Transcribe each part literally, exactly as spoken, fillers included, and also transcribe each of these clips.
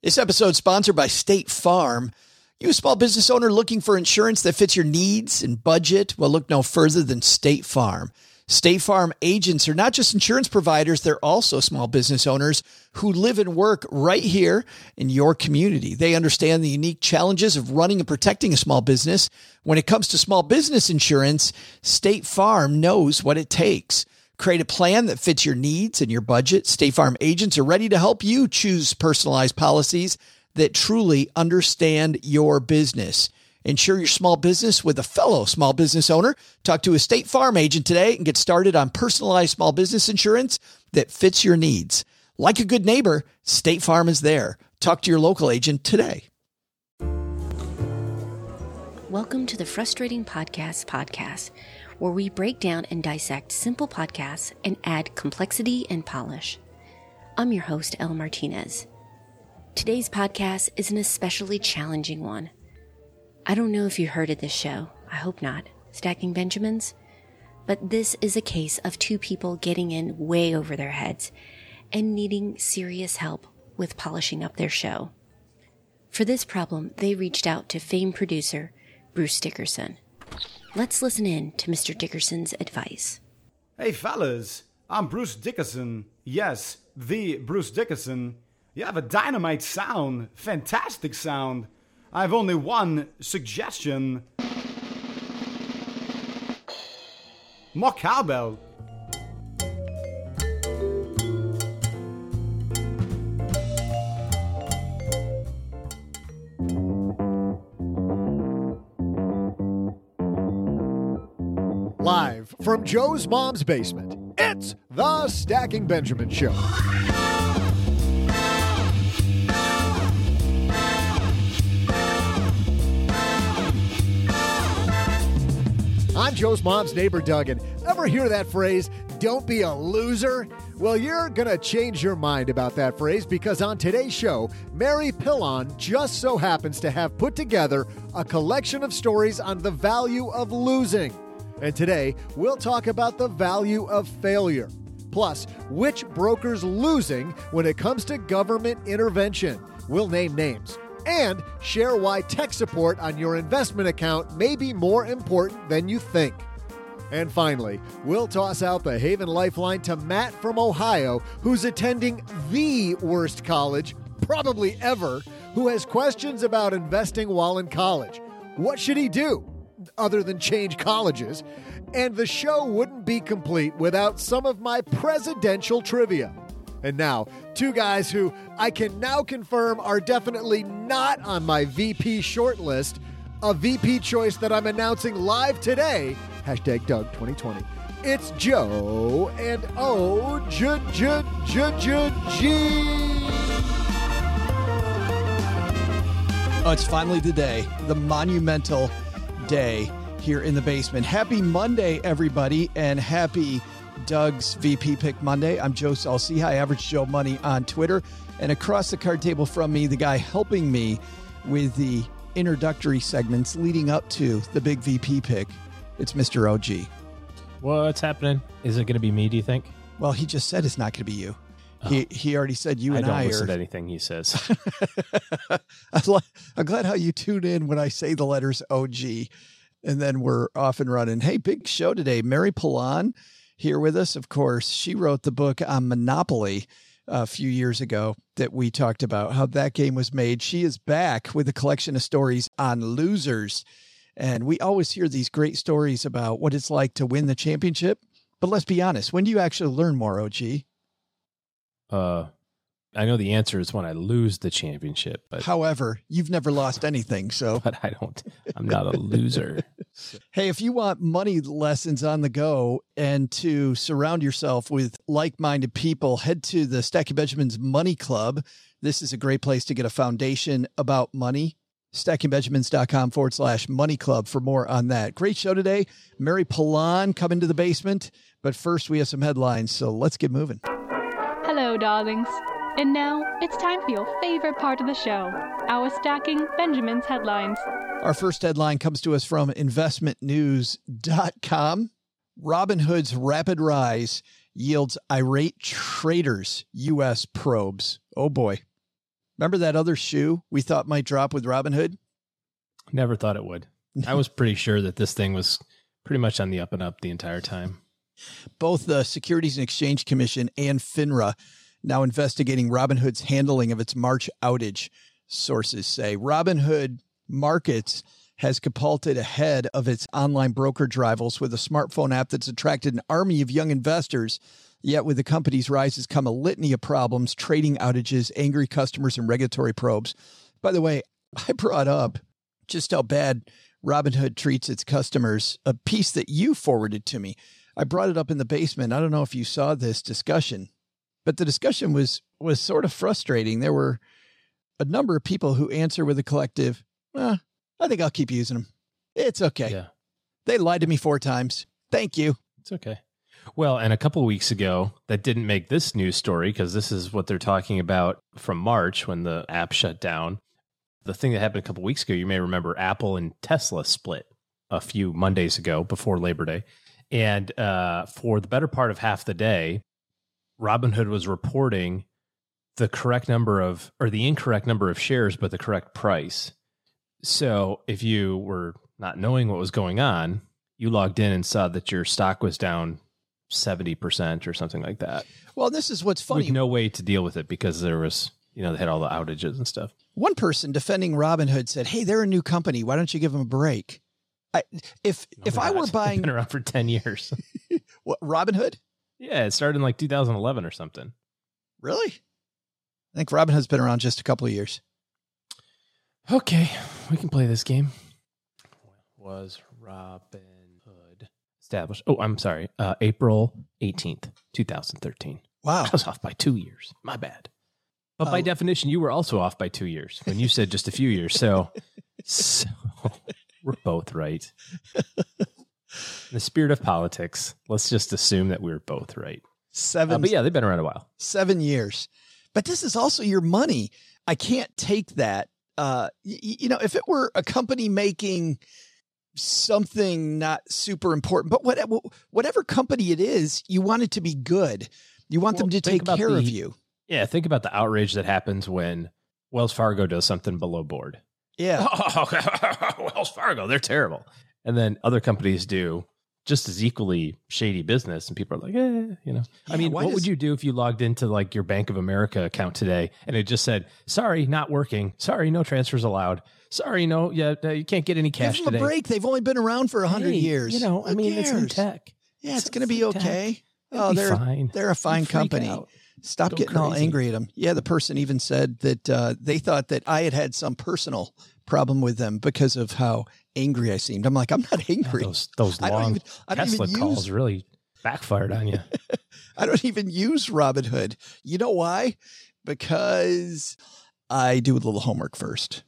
This episode is sponsored by State Farm. You a small business owner looking for insurance that fits your needs and budget? Well, look no further than State Farm. State Farm agents are not just insurance providers, they're also small business owners who live and work right here in your community. They understand the unique challenges of running and protecting a small business. When it comes to small business insurance, State Farm knows what it takes. Create a plan that fits your needs and your budget. State Farm agents are ready to help you choose personalized policies that truly understand your business. Insure your small business with a fellow small business owner. Talk to a State Farm agent today and get started on personalized small business insurance that fits your needs. Like a good neighbor, State Farm is there. Talk to your local agent today. Welcome to the Frustrating Podcasts podcast, where we break down and dissect simple podcasts and add complexity and polish. I'm your host, Elle Martinez. Today's podcast is an especially challenging one. I don't know if you heard of this show. I hope not. Stacking Benjamins? But this is a case of two people getting in way over their heads and needing serious help with polishing up their show. For this problem, they reached out to famed producer Bruce Dickerson. Let's listen in to Mister Dickerson's advice. Hey fellas, I'm Bruce Dickerson. Yes, the Bruce Dickerson. You have a dynamite sound, fantastic sound. I have only one suggestion. More cowbell. Live from Joe's mom's basement, it's the Stacking Benjamin Show. I'm Joe's mom's neighbor, Doug, and ever hear that phrase, don't be a loser? Well, you're going to change your mind about that phrase because on today's show, Mary Pilon just so happens to have put together a collection of stories on the value of losing. And today, we'll talk about the value of failure, plus which broker's losing when it comes to government intervention. We'll name names and share why tech support on your investment account may be more important than you think. And finally, we'll toss out the Haven Lifeline to Matt from Ohio, who's attending the worst college, probably ever, who has questions about investing while in college. What should he do? Other than change colleges, and the show wouldn't be complete without some of my presidential trivia. And now, two guys who I can now confirm are definitely not on my V P shortlist, a V P choice that I'm announcing live today, hashtag Doug twenty twenty. It's Joe and O J J J J G. Oh, it's finally the day, the monumental day here in the basement. Happy Monday, everybody, and happy Doug's V P Pick Monday. I'm Joe Saul-Sehy, Average Joe Money on Twitter, and across the card table from me, the guy helping me with the introductory segments leading up to the big V P pick. It's Mister O G. What's happening? Is it going to be me, do you think? Well, he just said it's not going to be you. Oh. He he already said you and I, I don't I listen are... to anything he says. I'm glad how you tune in when I say the letters O G, and then we're off and running. Hey, big show today. Mary Pilon here with us. Of course, she wrote the book on Monopoly a few years ago that we talked about, how that game was made. She is back with a collection of stories on losers. And we always hear these great stories about what it's like to win the championship. But let's be honest, when do you actually learn more, O G? Uh, I know the answer is when I lose the championship. But however, you've never lost anything, so. But I don't, I'm not a loser. Hey, if you want money lessons on the go and to surround yourself with like-minded people, head to the Stacking Benjamins Money Club. This is a great place to get a foundation about money. stackingbenjamins.com forward slash money club for more on that. Great show today. Mary Pilon coming to the basement. But first, we have some headlines, so let's get moving. Hello, darlings. And now it's time for your favorite part of the show, our Stacking Benjamins headlines. Our first headline comes to us from investment news dot com. Robinhood's rapid rise yields irate traders U S probes. Oh boy. Remember that other shoe we thought might drop with Robinhood? Never thought it would. I was pretty sure that this thing was pretty much on the up and up the entire time. Both the Securities and Exchange Commission and FINRA now investigating Robinhood's handling of its March outage, sources say. Robinhood Markets has catapulted ahead of its online brokerage rivals with a smartphone app that's attracted an army of young investors. Yet with the company's rise has come a litany of problems, trading outages, angry customers, and regulatory probes. By the way, I brought up just how bad Robinhood treats its customers, a piece that you forwarded to me. I brought it up in the basement. I don't know if you saw this discussion, but the discussion was was sort of frustrating. There were a number of people who answer with a collective, eh, I think I'll keep using them. It's okay. Yeah. They lied to me four times. Thank you. It's okay. Well, and a couple of weeks ago, that didn't make this news story because this is what they're talking about from March when the app shut down. The thing that happened a couple of weeks ago, you may remember Apple and Tesla split a few Mondays ago before Labor Day. And uh, for the better part of half the day, Robinhood was reporting the correct number of, or the incorrect number of shares, but the correct price. So if you were not knowing what was going on, you logged in and saw that your stock was down seventy percent or something like that. Well, this is what's funny. With no way to deal with it because there was, you know, they had all the outages and stuff. One person defending Robinhood said, hey, they're a new company. Why don't you give them a break? I, if Oh if my I God. were buying... It's been around for ten years. What, Robinhood? Yeah, it started in like two thousand eleven or something. Really? I think Robinhood's been around just a couple of years. Okay, we can play this game. Was Robinhood established? Oh, I'm sorry. Uh, April eighteenth, twenty thirteen. Wow. I was off by two years. My bad. But by Uh, definition, you were also off by two years when you said just a few years. So, so we're both right. In the spirit of politics, let's just assume that we're both right. Seven, Uh, but yeah, they've been around a while. seven years. But this is also your money. I can't take that. Uh, y- you know, if it were a company making something not super important, but whatever, whatever company it is, you want it to be good. You want Well, them to think take about care the- of you. Yeah, think about the outrage that happens when Wells Fargo does something below board. Yeah. Oh, Wells Fargo, they're terrible. And then other companies do just as equally shady business, and people are like, eh, you know. I Yeah, mean, why what does- would you do if you logged into like your Bank of America account today and it just said, sorry, not working. Sorry, no transfers allowed. Sorry, no, yeah, uh, you can't get any cash Give them today. a break. They've only been around for a hundred Hey, years. You know, I Who mean, it's in cares? tech. Yeah, it's It's going to be in tech. okay. It'll Oh, be they're fine. they're a fine Don't freak company. out. Stop Go getting all crazy. angry at them. Yeah, the person even said that uh, they thought that I had had some personal problem with them because of how angry I seemed. I'm like, I'm not Yeah, angry. those those I don't long even- I don't Tesla even calls use- really backfired on you. I don't even use Robinhood. You know why? Because I do a little homework first.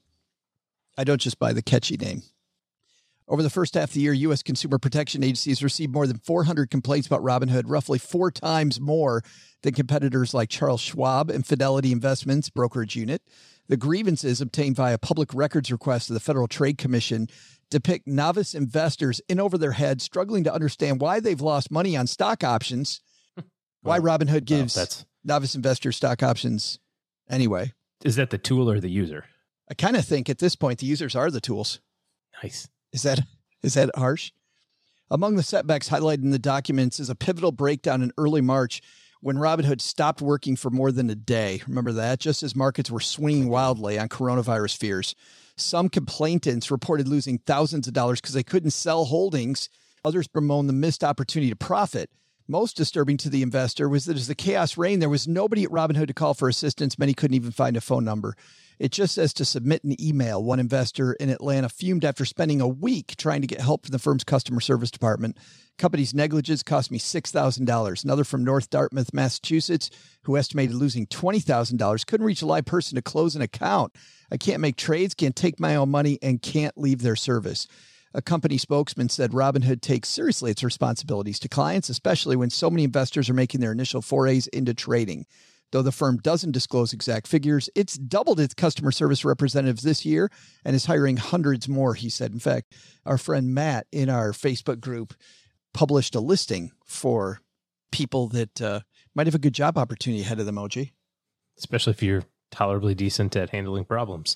I don't just buy the catchy name. Over the first half of the year, U S Consumer Protection Agency has received more than four hundred complaints about Robinhood, roughly four times more than competitors like Charles Schwab and Fidelity Investments brokerage unit. The grievances obtained via public records request of the Federal Trade Commission depict novice investors in over their heads, struggling to understand why they've lost money on stock options, why Well, Robinhood gives well, that's novice investors stock options anyway. is that the tool or the user? I kind of think at this point, the users are the tools. Nice. Is that is that harsh? Among the setbacks highlighted in the documents is a pivotal breakdown in early March when Robinhood stopped working for more than a day. Remember that? Just as markets were swinging wildly on coronavirus fears. Some complainants reported losing thousands of dollars because they couldn't sell holdings. Others bemoaned the missed opportunity to profit. Most disturbing to the investor was that as the chaos reigned, there was nobody at Robinhood to call for assistance. Many couldn't even find a phone number. It just says to submit an email. One investor in Atlanta fumed after spending a week trying to get help from the firm's customer service department. Company's negligence cost me six thousand dollars. Another from North Dartmouth, Massachusetts, who estimated losing twenty thousand dollars, couldn't reach a live person to close an account. I can't make trades, can't take my own money, and can't leave their service. A company spokesman said Robinhood takes seriously its responsibilities to clients, especially when so many investors are making their initial forays into trading. Though the firm doesn't disclose exact figures, it's doubled its customer service representatives this year and is hiring hundreds more, he said. In fact, our friend Matt in our Facebook group published a listing for people that uh, might have a good job opportunity ahead of them, O G. Especially if you're tolerably decent at handling problems.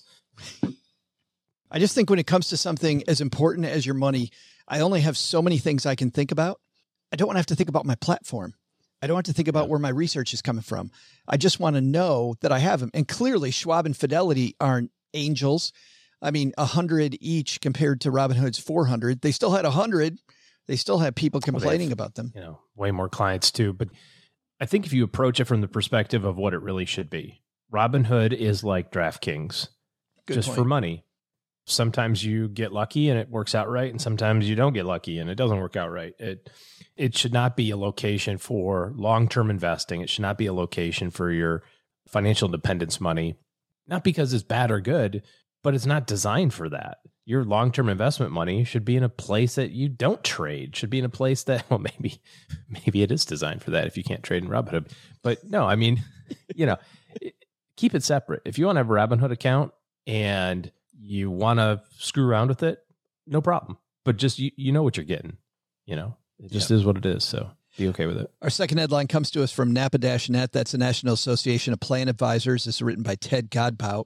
I just think when it comes to something as important as your money, I only have so many things I can think about. I don't want to have to think about my platform. I don't have to think about where my research is coming from. I just want to know that I have them. And clearly Schwab and Fidelity aren't angels. I mean, a hundred each compared to Robinhood's four hundred. They still had a hundred. They still have people complaining well, about them. You know, way more clients too. But I think if you approach it from the perspective of what it really should be, Robinhood is like DraftKings, Good just point. For money. Sometimes you get lucky and it works out right, and sometimes you don't get lucky and it doesn't work out right. It it should not be a location for long-term investing. It should not be a location for your financial independence money, not because it's bad or good, but it's not designed for that. Your long-term investment money should be in a place that you don't trade, should be in a place that, well, maybe maybe it is designed for that if you can't trade in Robinhood. But no, I mean, you know, keep it separate. If you want to have a Robinhood account and you want to screw around with it, no problem. But just, you, you know what you're getting, you know, it just yep. is what it is. So be okay with it. Our second headline comes to us from Napa dash net. That's the National Association of Plan Advisors. This is written by Ted Godbout.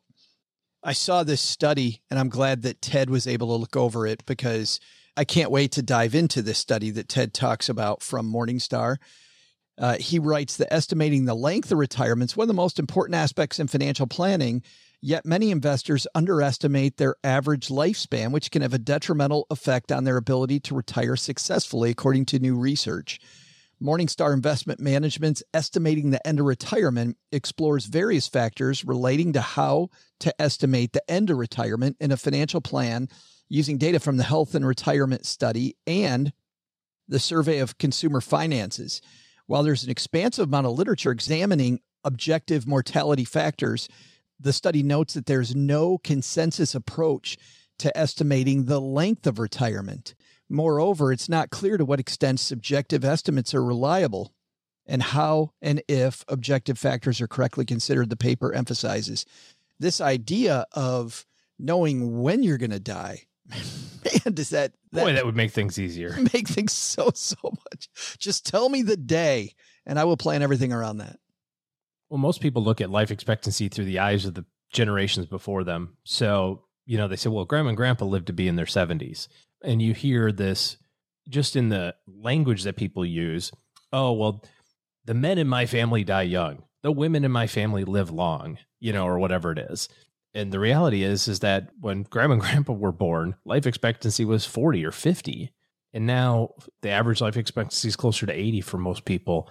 I saw this study and I'm glad that Ted was able to look over it because I can't wait to dive into this study that Ted talks about from Morningstar. Uh, he writes that estimating the length of retirement is one of the most important aspects in financial planning. Yet many investors underestimate their average lifespan, which can have a detrimental effect on their ability to retire successfully, according to new research. Morningstar Investment Management's Estimating the End of Retirement explores various factors relating to how to estimate the end of retirement in a financial plan using data from the Health and Retirement Study and the Survey of Consumer Finances. While there's an expansive amount of literature examining objective mortality factors, the study notes that there's no consensus approach to estimating the length of retirement. Moreover, it's not clear to what extent subjective estimates are reliable and how and if objective factors are correctly considered, the paper emphasizes. This idea of knowing when you're going to die, man, does that, that... Boy, that would make things easier. Make things so, so much. Just tell me the day, and I will plan everything around that. Well, most people look at life expectancy through the eyes of the generations before them. So, you know, they say, well, grandma and grandpa lived to be in their seventies. And you hear this just in the language that people use. Oh, well, the men in my family die young. The women in my family live long, you know, or whatever it is. And the reality is, is that when grandma and grandpa were born, life expectancy was forty or fifty. And now the average life expectancy is closer to eighty for most people.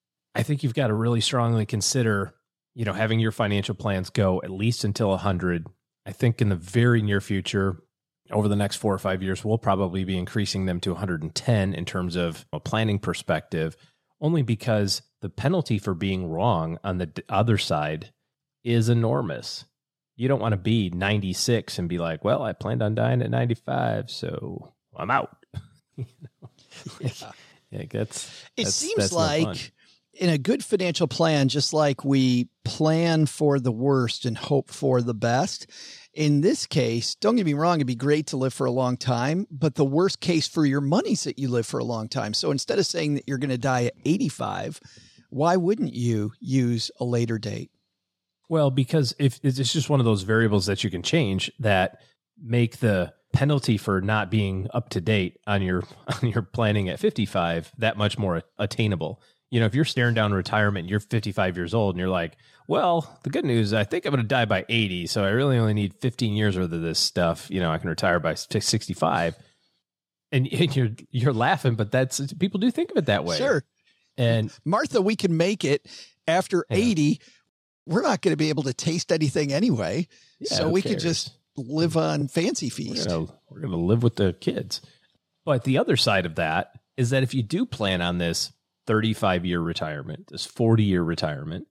I think you've got to really strongly consider, you know, having your financial plans go at least until one hundred. I think in the very near future, over the next four or five years, we'll probably be increasing them to one hundred ten in terms of a planning perspective, only because the penalty for being wrong on the other side is enormous. You don't want to be ninety-six and be like, well, I planned on dying at ninety-five, so I'm out. you know? yeah. yeah, that's, it that's, seems that's like... no fun. In a good financial plan, just like we plan for the worst and hope for the best, in this case, don't get me wrong, it'd be great to live for a long time, but the worst case for your money is that you live for a long time. So instead of saying that you're going to die at eighty-five, why wouldn't you use a later date? Well, because if it's just one of those variables that you can change that make the penalty for not being up to date on your on your planning at fifty-five that much more attainable. You know, if you're staring down retirement, you're fifty-five years old and you're like, well, the good news, I think I'm going to die by eighty. So I really only need fifteen years worth of this stuff. You know, I can retire by sixty-five. And, and you're, you're laughing, but that's, people do think of it that way. Sure. And Martha, we can make it after yeah. eighty. We're not going to be able to taste anything anyway. Yeah, so we cares? could just live on Fancy Feast. We're going to live with the kids. But the other side of that is that if you do plan on this thirty-five year retirement, this forty year retirement,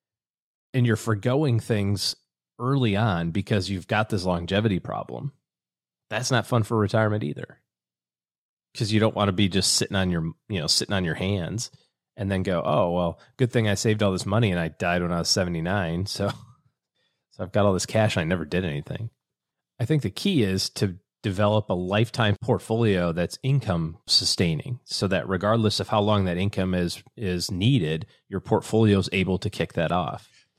and you're forgoing things early on because you've got this longevity problem, that's not fun for retirement either. Because you don't want to be just sitting on your, you know, sitting on your hands and then go, oh, well, good thing I saved all this money and I died when I was seventy-nine. So, so I've got all this cash and I never did anything. I think the key is to develop a lifetime portfolio that's income sustaining so that regardless of how long that income is is needed, your portfolio is able to kick that off.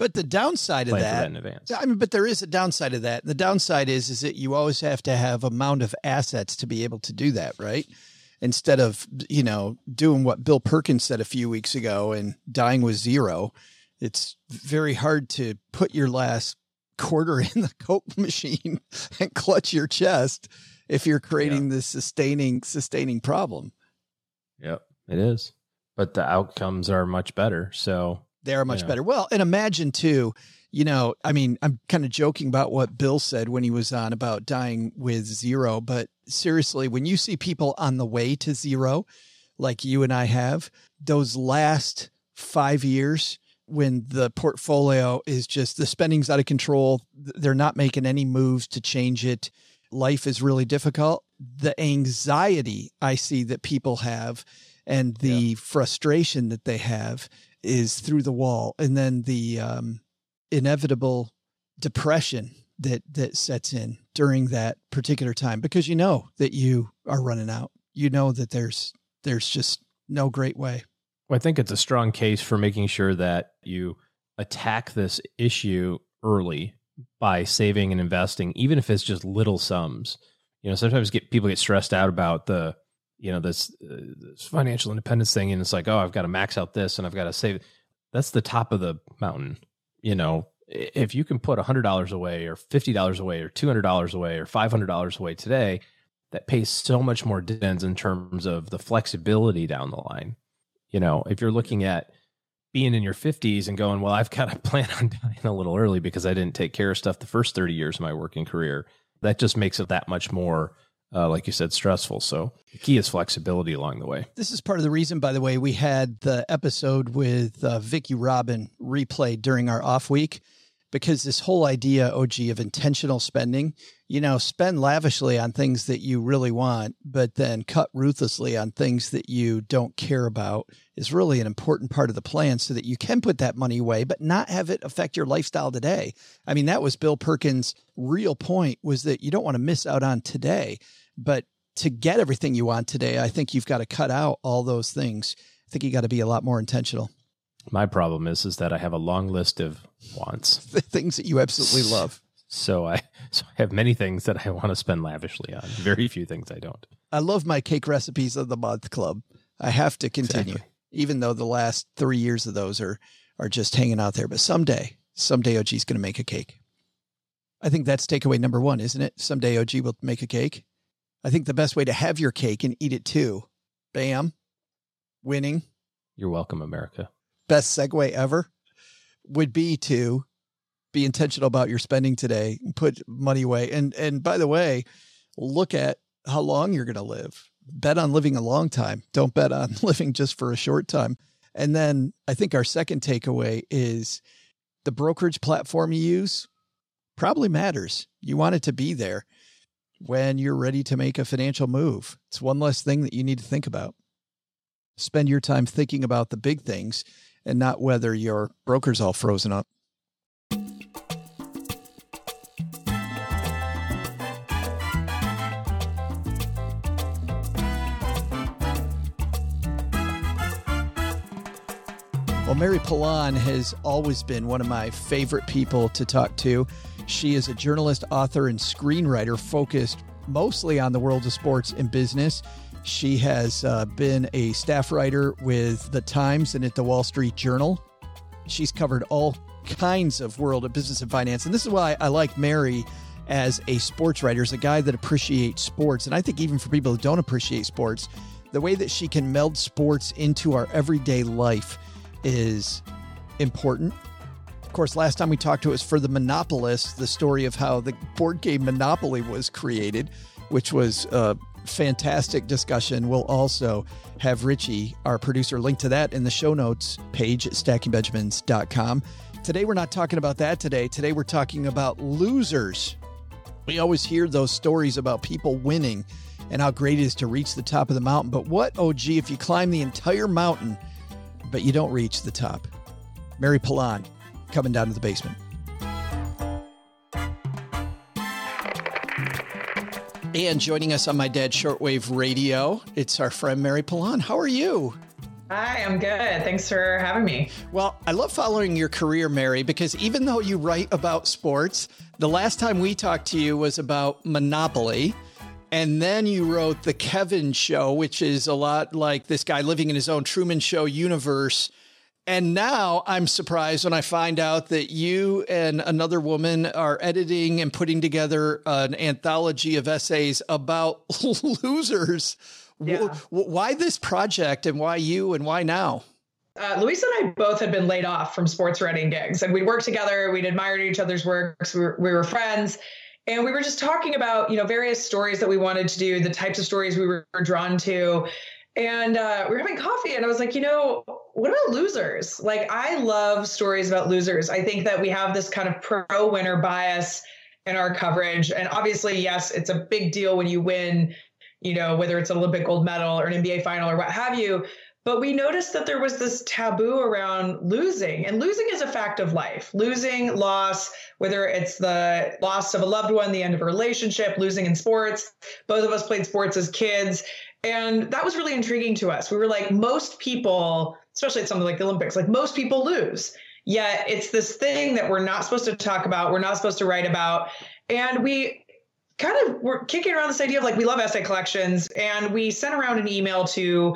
But the downside of plan that, for that in advance. I mean, but there is a downside of that. The downside is, is that you always have to have amount of assets to be able to do that, right? Instead of, you know, doing what Bill Perkins said a few weeks ago and dying with zero, it's very hard to put your last quarter in the Coke machine and clutch your chest if you're creating yeah. this sustaining, sustaining problem. Yep, it is. But the outcomes are much better. So they are much you know. better. Well, and imagine too, you know, I mean, I'm kind of joking about what Bill said when he was on about dying with zero, but seriously, when you see people on the way to zero, like you and I have, those last five years when the portfolio is just, the spending's out of control, they're not making any moves to change it, life is really difficult. The anxiety I see that people have and the yeah. frustration that they have is through the wall. And then the um, inevitable depression that, that sets in during that particular time, because you know that you are running out. You know that there's, there's just no great way. Well, I think it's a strong case for making sure that you attack this issue early by saving and investing, even if it's just little sums. You know, sometimes get people get stressed out about the, you know, this, uh, this financial independence thing. And it's like, oh, I've got to max out this and I've got to save. That's the top of the mountain. You know, if you can put one hundred dollars away or fifty dollars away or two hundred dollars away or five hundred dollars away today, that pays so much more dividends in terms of the flexibility down the line. You know, if you're looking at being in your fifties and going, well, I've got to plan on dying a little early because I didn't take care of stuff the first thirty years of my working career, that just makes it that much more, uh, like you said, stressful. So the key is flexibility along the way. This is part of the reason, by the way, we had the episode with uh, Vicki Robin replayed during our off week, because this whole idea, O G, of intentional spending, you know, spend lavishly on things that you really want, but then cut ruthlessly on things that you don't care about is really an important part of the plan so that you can put that money away, but not have it affect your lifestyle today. I mean, that was Bill Perkins' real point, was that you don't want to miss out on today, but to get everything you want today, I think you've got to cut out all those things. I think you got to be a lot more intentional. My problem is, is that I have a long list of wants. The things that you absolutely love. So I, so I have many things that I want to spend lavishly on. Very few things I don't. I love my cake recipes of the month club. I have to continue, exactly. Even though the last three years of those are, are just hanging out there. But someday, someday O G's going to make a cake. I think that's takeaway number one, isn't it? Someday O G will make a cake. I think the best way to have your cake and eat it too. Bam. Winning. You're welcome, America. Best segue ever would be to be intentional about your spending today and put money away. And, and by the way, look at how long you're going to live. Bet on living a long time. Don't bet on living just for a short time. And then I think our second takeaway is the brokerage platform you use probably matters. You want it to be there when you're ready to make a financial move. It's one less thing that you need to think about. Spend your time thinking about the big things and not whether your broker's all frozen up. Well, Mary Pilon has always been one of my favorite people to talk to. She is a journalist, author, and screenwriter focused mostly on the world of sports and business. She has uh, been a staff writer with The Times and at the Wall Street Journal. She's covered all kinds of world of business and finance. And this is why I like Mary as a sports writer, as a guy that appreciates sports. And I think even for people who don't appreciate sports, the way that she can meld sports into our everyday life is important. Of course, last time we talked to us for The Monopolist, the story of how the board game Monopoly was created, which was a fantastic discussion. We'll also have Richie, our producer, link to that in the show notes page at stacking benjamins dot com. Today, we're not talking about that today. Today, we're talking about losers. We always hear those stories about people winning and how great it is to reach the top of the mountain. But what, oh gee, if you climb the entire mountain, but you don't reach the top? Mary Pilon coming down to the basement. And joining us on My Dad's Shortwave Radio, it's our friend Mary Pilon. How are you? Hi, I'm good. Thanks for having me. Well, I love following your career, Mary, because even though you write about sports, the last time we talked to you was about Monopoly. And then you wrote The Kevin Show, which is a lot like this guy living in his own Truman Show universe. And now I'm surprised when I find out that you and another woman are editing and putting together an anthology of essays about losers. Yeah. Why this project and why you and why now? Uh, Luis and I both had been laid off from sports writing gigs, and we'd worked together. We'd admired each other's works. We were, we were friends, and we were just talking about, you know, various stories that we wanted to do, the types of stories we were drawn to. And uh, we were having coffee, and I was like, you know, what about losers? Like, I love stories about losers. I think that we have this kind of pro-winner bias in our coverage. And obviously, yes, it's a big deal when you win, you know, whether it's an Olympic gold medal or an N B A final or what have you. But we noticed that there was this taboo around losing, and losing is a fact of life. Losing, loss, whether it's the loss of a loved one, the end of a relationship, losing in sports. Both of us played sports as kids. And that was really intriguing to us. We were like, most people, especially at something like the Olympics, like most people lose. Yet it's this thing that we're not supposed to talk about. We're not supposed to write about. And we kind of were kicking around this idea of like, we love essay collections. And we sent around an email to,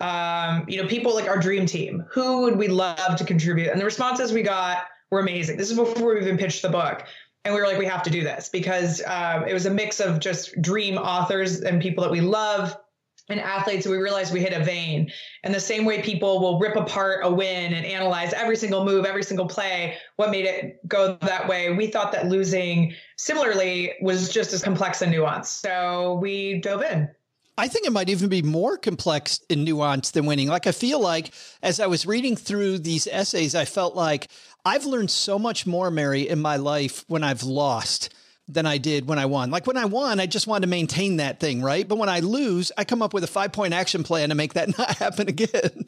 um, you know, people like our dream team. Who would we love to contribute? And the responses we got were amazing. This is before we even pitched the book. And we were like, we have to do this because um, it was a mix of just dream authors and people that we love and athletes. We realized we hit a vein. And the same way people will rip apart a win and analyze every single move, every single play, what made it go that way. We thought that losing similarly was just as complex and nuanced. So we dove in. I think it might even be more complex and nuanced than winning. Like, I feel like as I was reading through these essays, I felt like I've learned so much more, Mary, in my life when I've lost than I did when I won. Like when I won, I just wanted to maintain that thing, right? But when I lose, I come up with a five-point action plan to make that not happen again.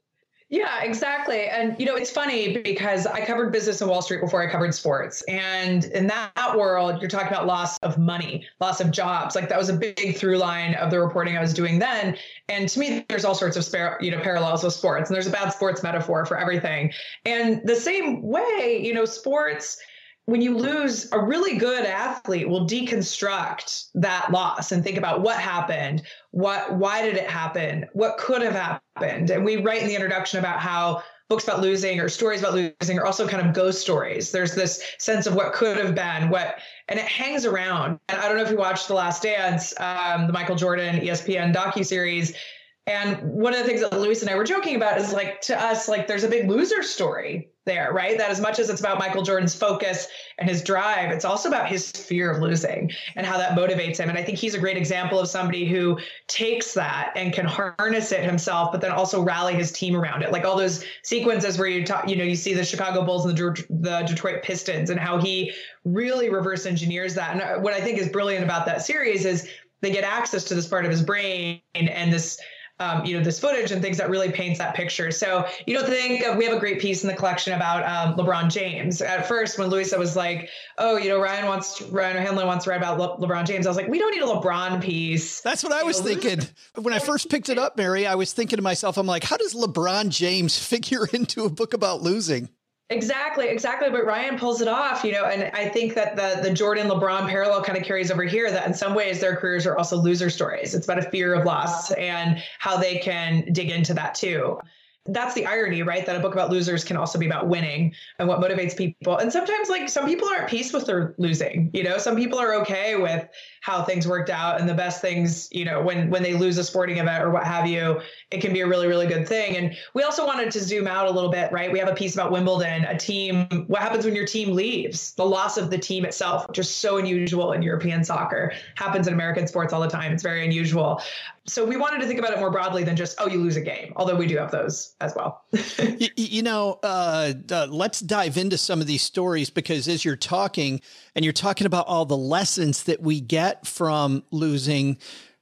Yeah, exactly. And, you know, it's funny because I covered business in Wall Street before I covered sports. And in that world, you're talking about loss of money, loss of jobs. Like that was a big through line of the reporting I was doing then. And to me, there's all sorts of spare, you know, parallels with sports. And there's a bad sports metaphor for everything. And the same way, you know, sports, when you lose, a really good athlete will deconstruct that loss and think about what happened, what, why did it happen, what could have happened. And we write in the introduction about how books about losing or stories about losing are also kind of ghost stories. There's this sense of what could have been, what, and it hangs around. And I don't know if you watched The Last Dance, um, the Michael Jordan E S P N docuseries. And one of the things that Luis and I were joking about is like, to us, like there's a big loser story there, right? That as much as it's about Michael Jordan's focus and his drive, it's also about his fear of losing and how that motivates him. And I think he's a great example of somebody who takes that and can harness it himself, but then also rally his team around it. Like all those sequences where you talk, you know, you see the Chicago Bulls and the, the Detroit Pistons and how he really reverse engineers that. And what I think is brilliant about that series is they get access to this part of his brain and this, Um, you know, this footage and things that really paints that picture. So, you know, think of, we have a great piece in the collection about um, LeBron James. At first, when Luisa was like, oh, you know, Ryan wants, Ryan O'Hanlon wants to write about Le- LeBron James. I was like, we don't need a LeBron piece. That's what I was thinking. When I first picked it up, Mary, I was thinking to myself, I'm like, how does LeBron James figure into a book about losing? Exactly, exactly. But Ryan pulls it off, you know, and I think that the the Jordan LeBron parallel kind of carries over here, that in some ways their careers are also loser stories. It's about a fear of loss and how they can dig into that too. That's the irony, right? That a book about losers can also be about winning and what motivates people. And sometimes like some people are at peace with their losing, you know, some people are okay with how things worked out, and the best things, you know, when, when they lose a sporting event or what have you, it can be a really, really good thing. And we also wanted to zoom out a little bit, right? We have a piece about Wimbledon, a team, what happens when your team leaves, the loss of the team itself, which is so unusual in European soccer, happens in American sports all the time. It's very unusual. So we wanted to think about it more broadly than just, oh, you lose a game, although we do have those as well. you, you know, uh, uh, let's dive into some of these stories, because as you're talking and you're talking about all the lessons that we get from losing,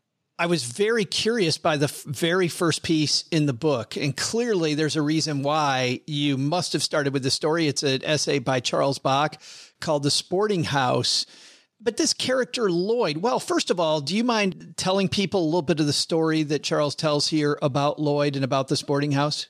I was very curious by the f- very first piece in the book. And clearly there's a reason why you must have started with the story. It's an essay by Charles Bach called The Sporting House. But this character, Lloyd, well, first of all, do you mind telling people a little bit of the story that Charles tells here about Lloyd and about the sporting house?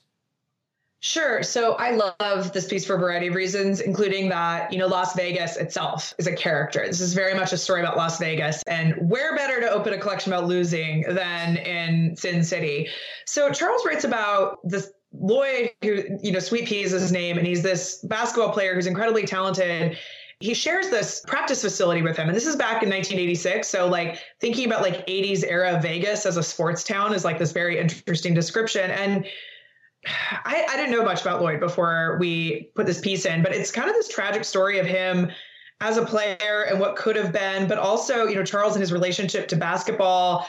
Sure. So I love this piece for a variety of reasons, including that, you know, Las Vegas itself is a character. This is very much a story about Las Vegas, and where better to open a collection about losing than in Sin City. So Charles writes about this Lloyd, who, you know, Sweet Pea is his name, and he's this basketball player who's incredibly talented. He shares this practice facility with him. And this is back in nineteen eighty-six. So like thinking about like eighties era Vegas as a sports town is like this very interesting description. And I, I didn't know much about Lloyd before we put this piece in, but it's kind of this tragic story of him as a player and what could have been, but also, you know, Charles and his relationship to basketball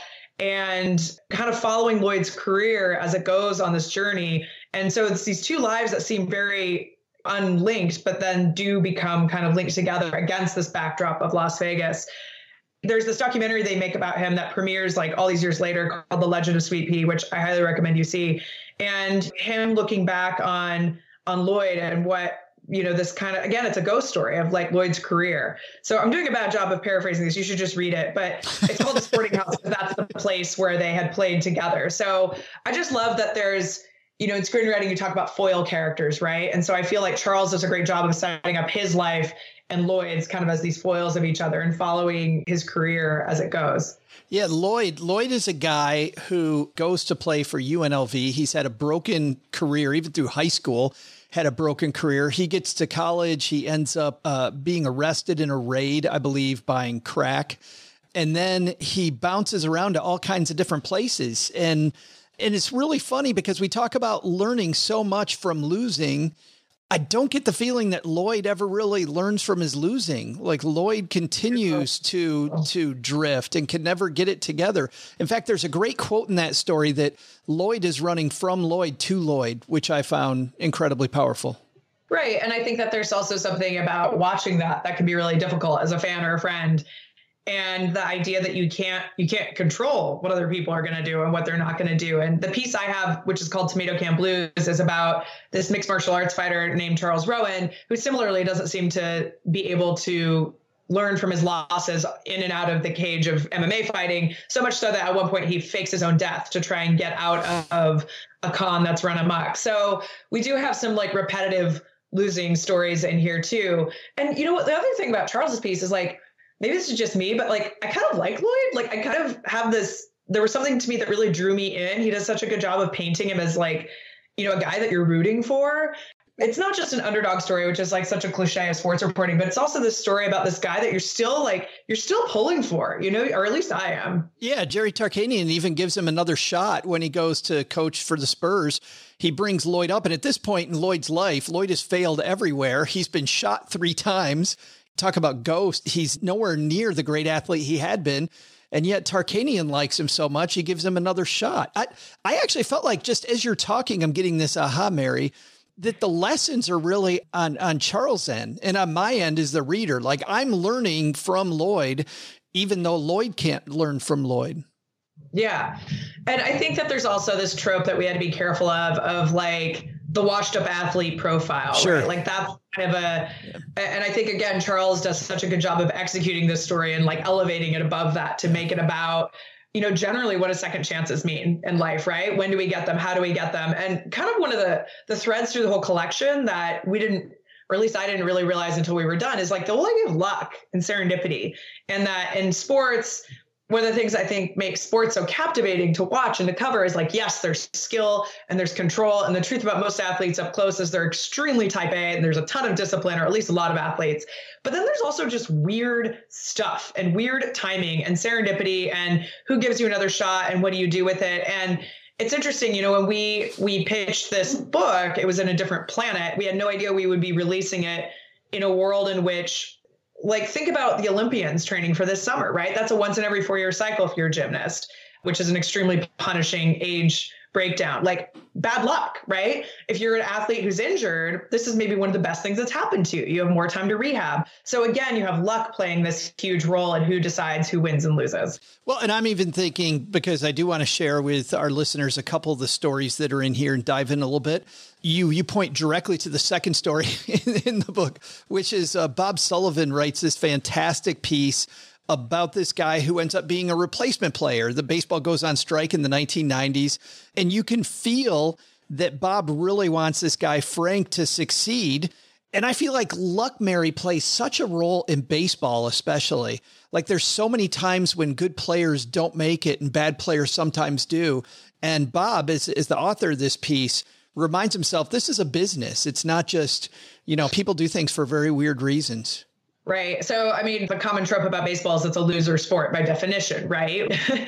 and kind of following Lloyd's career as it goes on this journey. And so it's these two lives that seem very unlinked, but then do become kind of linked together against this backdrop of Las Vegas. There's this documentary they make about him that premieres like all these years later called The Legend of Sweet Pea, which I highly recommend you see. And him looking back on on Lloyd and what, you know, this kind of, again, it's a ghost story of like Lloyd's career. So I'm doing a bad job of paraphrasing this. You should just read it. But it's called The Sporting House because that's the place where they had played together. So I just love that there's, you know, in screenwriting, you talk about foil characters, right? And so I feel like Charles does a great job of setting up his life and Lloyd's kind of as these foils of each other and following his career as it goes. Yeah, Lloyd. Lloyd is a guy who goes to play for U N L V. He's had a broken career, even through high school, had a broken career. He gets to college. He ends up uh, being arrested in a raid, I believe, buying crack. And then he bounces around to all kinds of different places. And and it's really funny because we talk about learning so much from losing. I don't get the feeling that Lloyd ever really learns from his losing. Like Lloyd continues to to drift and can never get it together. In fact, there's a great quote in that story that Lloyd is running from Lloyd to Lloyd, which I found incredibly powerful. Right. And I think that there's also something about watching that that can be really difficult as a fan or a friend. And the idea that you can't you can't control what other people are going to do and what they're not going to do. And the piece I have, which is called Tomato Can Blues, is about this mixed martial arts fighter named Charles Rowan, who similarly doesn't seem to be able to learn from his losses in and out of the cage of M M A fighting, so much so that at one point he fakes his own death to try and get out of a con that's run amok. So we do have some like repetitive losing stories in here too. And you know what? The other thing about Charles's piece is like, maybe this is just me, but like, I kind of like Lloyd. Like I kind of have this, there was something to me that really drew me in. He does such a good job of painting him as like, you know, a guy that you're rooting for. It's not just an underdog story, which is like such a cliche of sports reporting, but it's also this story about this guy that you're still like, you're still pulling for, you know, or at least I am. Yeah. Jerry Tarkanian even gives him another shot when he goes to coach for the Spurs. He brings Lloyd up. And at this point in Lloyd's life, Lloyd has failed everywhere. He's been shot three times. Talk about ghost. He's nowhere near the great athlete he had been. And yet Tarkanian likes him so much, he gives him another shot. I, I actually felt like just as you're talking, I'm getting this aha, Mary, that the lessons are really on, on Charles' end and on my end as the reader. Like I'm learning from Lloyd, even though Lloyd can't learn from Lloyd. Yeah. And I think that there's also this trope that we had to be careful of, of like the washed up athlete profile. Sure. Right? Like that's kind of a, and I think again, Charles does such a good job of executing this story and like elevating it above that to make it about, you know, generally what do second chances mean in life, right? When do we get them? How do we get them? And kind of one of the, the threads through the whole collection that we didn't, or at least I didn't really realize until we were done, is like the whole idea of luck and serendipity. And that in sports, one of the things I think makes sports so captivating to watch and to cover is like, yes, there's skill and there's control. And the truth about most athletes up close is they're extremely type A and there's a ton of discipline, or at least a lot of athletes. But then there's also just weird stuff and weird timing and serendipity and who gives you another shot and what do you do with it? And it's interesting, you know, when we we pitched this book, it was in a different planet. We had no idea we would be releasing it in a world in which, like, think about the Olympians training for this summer, right? That's a once in every four year cycle if you're a gymnast, which is an extremely punishing age breakdown, like bad luck, right? If you're an athlete who's injured, this is maybe one of the best things that's happened to you. You have more time to rehab. So again, you have luck playing this huge role in who decides who wins and loses. Well, and I'm even thinking, because I do want to share with our listeners a couple of the stories that are in here and dive in a little bit. You you point directly to the second story in, in the book, which is uh, Bob Sullivan writes this fantastic piece about this guy who ends up being a replacement player. The baseball goes on strike in the nineteen nineties, and you can feel that Bob really wants this guy, Frank, to succeed. And I feel like luck, Mary, plays such a role in baseball, especially. Like there's so many times when good players don't make it and bad players sometimes do. And Bob, as, as the author of this piece, reminds himself this is a business. It's not just, you know, people do things for very weird reasons. Right. So, I mean, the common trope about baseball is it's a loser sport by definition, right?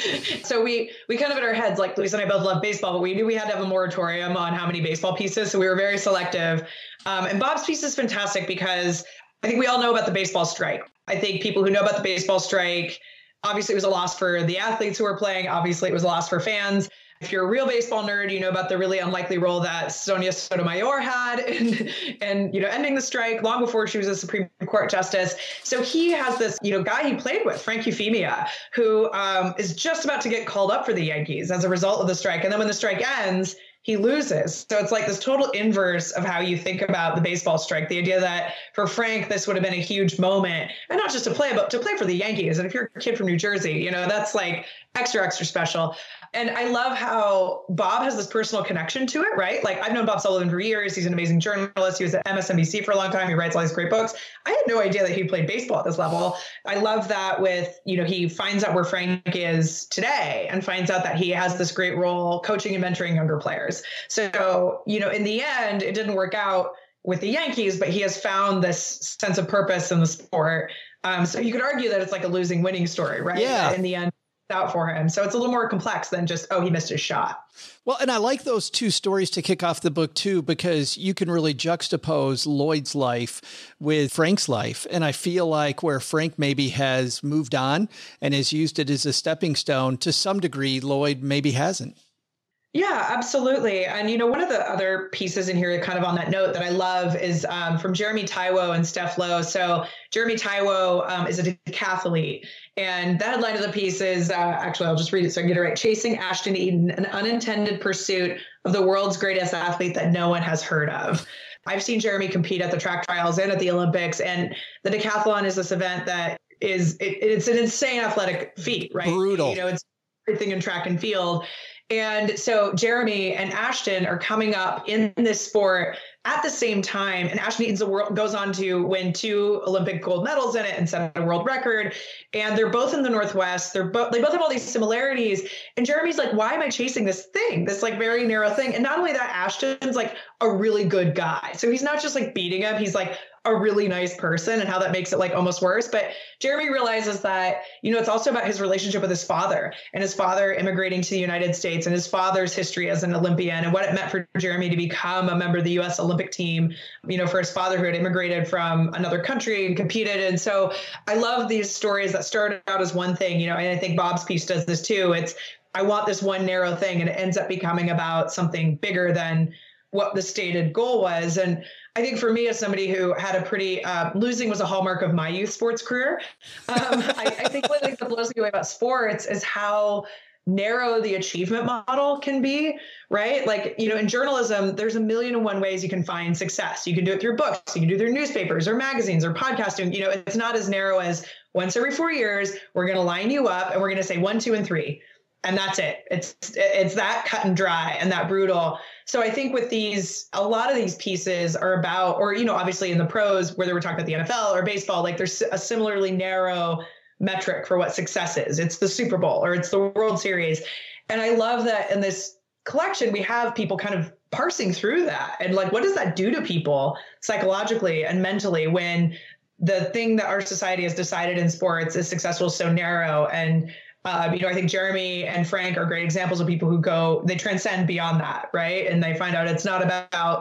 So we we kind of in our heads, like Luis and I both love baseball, but we knew we had to have a moratorium on how many baseball pieces. So we were very selective. Um, and Bob's piece is fantastic because I think we all know about the baseball strike. I think people who know about the baseball strike, obviously it was a loss for the athletes who were playing. Obviously it was a loss for fans. If you're a real baseball nerd, you know about the really unlikely role that Sonia Sotomayor had in, in, you know, ending the strike long before she was a Supreme Court justice. So he has this, you know, guy he played with, Frank Euphemia, who um, is just about to get called up for the Yankees as a result of the strike. And then when the strike ends, he loses. So it's like this total inverse of how you think about the baseball strike. The idea that for Frank, this would have been a huge moment, and not just to play, but to play for the Yankees. And if you're a kid from New Jersey, you know, that's like extra, extra special. And I love how Bob has this personal connection to it, right? Like I've known Bob Sullivan for years. He's an amazing journalist. He was at M S N B C for a long time. He writes all these great books. I had no idea that he played baseball at this level. I love that with, you know, he finds out where Frank is today and finds out that he has this great role coaching and mentoring younger players. So, you know, in the end, it didn't work out with the Yankees, but he has found this sense of purpose in the sport. Um, so you could argue that it's like a losing winning story, right? Yeah. In the end, out for him. So it's a little more complex than just, oh, he missed his shot. Well, and I like those two stories to kick off the book too, because you can really juxtapose Lloyd's life with Frank's life. And I feel like where Frank maybe has moved on and has used it as a stepping stone to some degree, Lloyd maybe hasn't. Yeah, absolutely. And, you know, one of the other pieces in here kind of on that note that I love is um, from Jeremy Taiwo and Steph Lowe. So Jeremy Taiwo um, is a decathlete. And the headline of the piece is, uh, actually, I'll just read it so I can get it right. Chasing Ashton Eaton, an unintended pursuit of the world's greatest athlete that no one has heard of. I've seen Jeremy compete at the track trials and at the Olympics. And the decathlon is this event that is, it, it's an insane athletic feat, right? Brutal. You know, it's everything in track and field. And so Jeremy and Ashton are coming up in this sport at the same time. And Ashton Eaton's a world, goes on to win two Olympic gold medals in it and set a world record. And they're both in the Northwest. They're both, they both have all these similarities. And Jeremy's like, why am I chasing this thing, this like very narrow thing? And not only that, Ashton's like a really good guy. So he's not just like beating him. He's like a really nice person, and how that makes it like almost worse. But Jeremy realizes that, you know, it's also about his relationship with his father and his father immigrating to the United States and his father's history as an Olympian and what it meant for Jeremy to become a member of the U S Olympic team, you know, for his father who had immigrated from another country and competed. And so I love these stories that started out as one thing, you know, and I think Bob's piece does this too. It's, I want this one narrow thing, and it ends up becoming about something bigger than what the stated goal was. And I think for me, as somebody who had a pretty, uh, losing was a hallmark of my youth sports career. Um, I, I think one thing that blows me away about sports is how narrow the achievement model can be, right? Like, you know, in journalism, there's a million and one ways you can find success. You can do it through books, you can do it through newspapers or magazines or podcasting. You know, it's not as narrow as once every four years, we're going to line you up and we're going to say one, two, and three. And that's it. It's it's that cut and dry and that brutal. So I think with these, a lot of these pieces are about, or, you know, obviously in the pros, whether we're talking about the N F L or baseball, like there's a similarly narrow metric for what success is. It's the Super Bowl or it's the World Series. And I love that in this collection, we have people kind of parsing through that. And like, what does that do to people psychologically and mentally when the thing that our society has decided in sports is successful so narrow? And Um, you know, I think Jeremy and Frank are great examples of people who go, they transcend beyond that, right? And they find out it's not about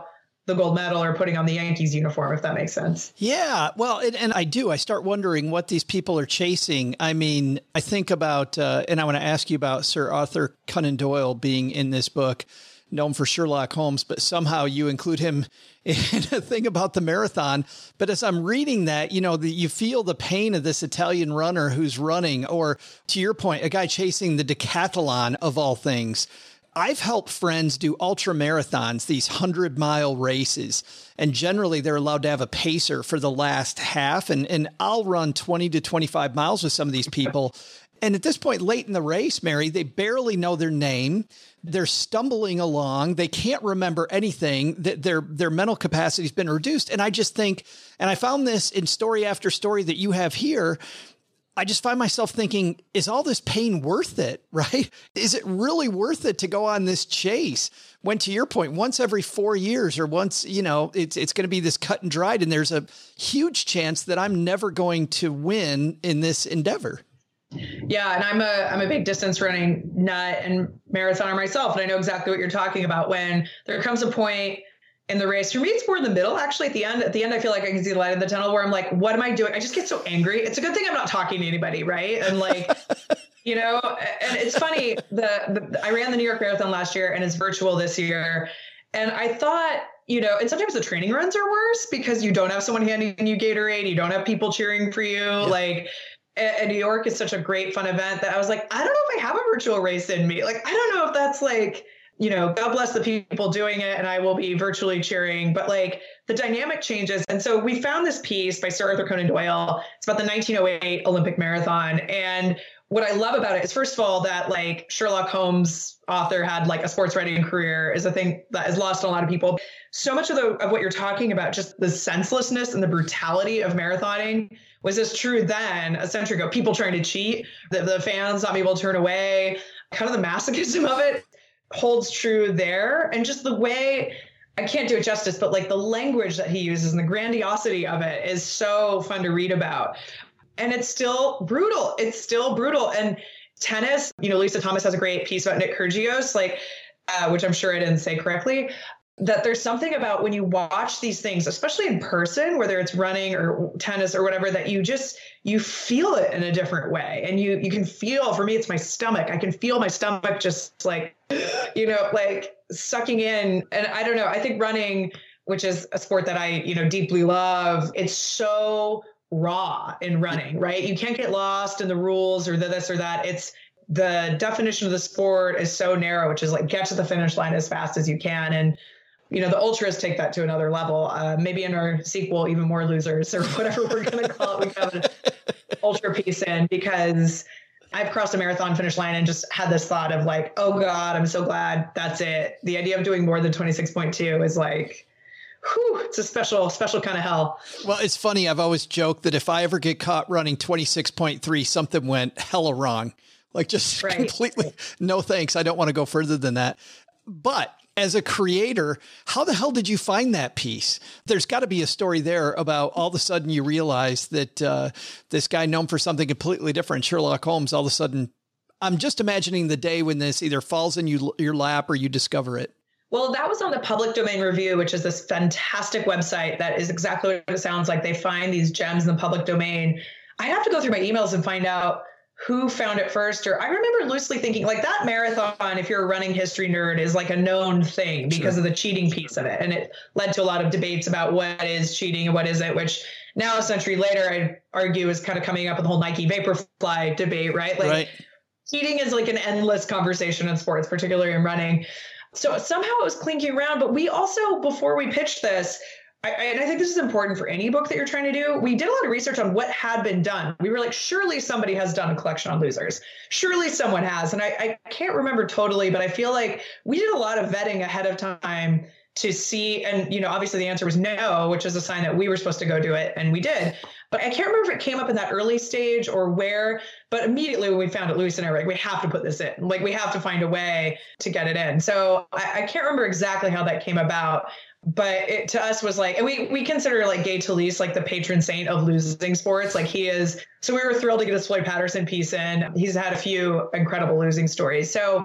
the gold medal or putting on the Yankees uniform, if that makes sense. Yeah, well, and, and I do. I start wondering what these people are chasing. I mean, I think about, uh, and I want to ask you about Sir Arthur Conan Doyle being in this book, known for Sherlock Holmes, but somehow you include him in a thing about the marathon. But as I'm reading that, you know, the, you feel the pain of this Italian runner who's running, or to your point, a guy chasing the decathlon of all things. I've helped friends do ultra marathons, these hundred mile races, and generally they're allowed to have a pacer for the last half. And, and I'll run twenty to twenty-five miles with some of these people. And at this point, late in the race, Mary, they barely know their name. They're stumbling along. They can't remember anything. Their, their mental capacity has been reduced. And I just think, and I found this in story after story that you have here, I just find myself thinking, is all this pain worth it, right? Is it really worth it to go on this chase? When, to your point, once every four years or once, you know, it's it's going to be this cut and dried, and there's a huge chance that I'm never going to win in this endeavor. Yeah, and I'm a I'm a big distance running nut and marathoner myself, and I know exactly what you're talking about. When there comes a point in the race, for me, it's more in the middle. Actually, at the end, at the end, I feel like I can see the light in the tunnel where I'm like, what am I doing? I just get so angry. It's a good thing I'm not talking to anybody, right? And like, you know, and it's funny, the, the I ran the New York Marathon last year and it's virtual this year. And I thought, you know, and sometimes the training runs are worse because you don't have someone handing you Gatorade. You don't have people cheering for you. Yeah. Like, and New York is such a great fun event that I was like, I don't know if I have a virtual race in me. Like, I don't know if that's like, you know, God bless the people doing it, and I will be virtually cheering, but like the dynamic changes. And so we found this piece by Sir Arthur Conan Doyle. It's about the nineteen oh eight Olympic Marathon. And what I love about it is, first of all, that like Sherlock Holmes author had like a sports writing career is a thing that is lost on a lot of people. So much of the of what you're talking about, just the senselessness and the brutality of marathoning, was as true then, a century ago. People trying to cheat, the, the fans not being able to turn away, kind of the masochism of it holds true there. And just the way, I can't do it justice, but like the language that he uses and the grandiosity of it is so fun to read about. And it's still brutal. It's still brutal. And tennis, you know, Lisa Thomas has a great piece about Nick Kyrgios, like, uh, which I'm sure I didn't say correctly, that there's something about when you watch these things, especially in person, whether it's running or tennis or whatever, that you just, you feel it in a different way. And you, you can feel, for me, it's my stomach. I can feel my stomach just like, you know, like sucking in. And I don't know, I think running, which is a sport that I, you know, deeply love, it's so raw in running, right? You can't get lost in the rules or the this or that. It's, the definition of the sport is so narrow, which is like get to the finish line as fast as you can. And you know, the ultras take that to another level. Uh, maybe in our sequel, even more losers or whatever we're going to call it. We have an ultra piece in, because I've crossed a marathon finish line and just had this thought of like, oh God, I'm so glad that's it. The idea of doing more than twenty-six point two is like, whew, it's a special, special kind of hell. Well, it's funny. I've always joked that if I ever get caught running twenty-six point three, something went hella wrong. Like just right. completely, no thanks. I don't want to go further than that. But as a creator, how the hell did you find that piece? There's got to be a story there about all of a sudden you realize that uh, this guy known for something completely different, Sherlock Holmes, all of a sudden, I'm just imagining the day when this either falls in you, your lap or you discover it. Well, that was on the Public Domain Review, which is this fantastic website that is exactly what it sounds like. They find these gems in the public domain. I have to go through my emails and find out who found it first. Or I remember loosely thinking like that marathon, if you're a running history nerd, is like a known thing because sure. of the cheating piece of it. And it led to a lot of debates about what is cheating and what isn't, which now a century later, I argue is kind of coming up with the whole Nike Vaporfly debate, right? Like right. cheating is like an endless conversation in sports, particularly in running. So somehow it was clinking around, but we also, before we pitched this, I, and I think this is important for any book that you're trying to do, we did a lot of research on what had been done. We were like, surely somebody has done a collection on losers. Surely someone has. And I, I can't remember totally, but I feel like we did a lot of vetting ahead of time to see. And, you know, obviously the answer was no, which is a sign that we were supposed to go do it. And we did. But I can't remember if it came up in that early stage or where, but immediately when we found it, Luis and I were like, we have to put this in. Like, we have to find a way to get it in. So I, I can't remember exactly how that came about. But it to us was like, and we we consider like Gay Talese like the patron saint of losing sports. Like he is. So we were thrilled to get a Floyd Patterson piece in. He's had a few incredible losing stories. So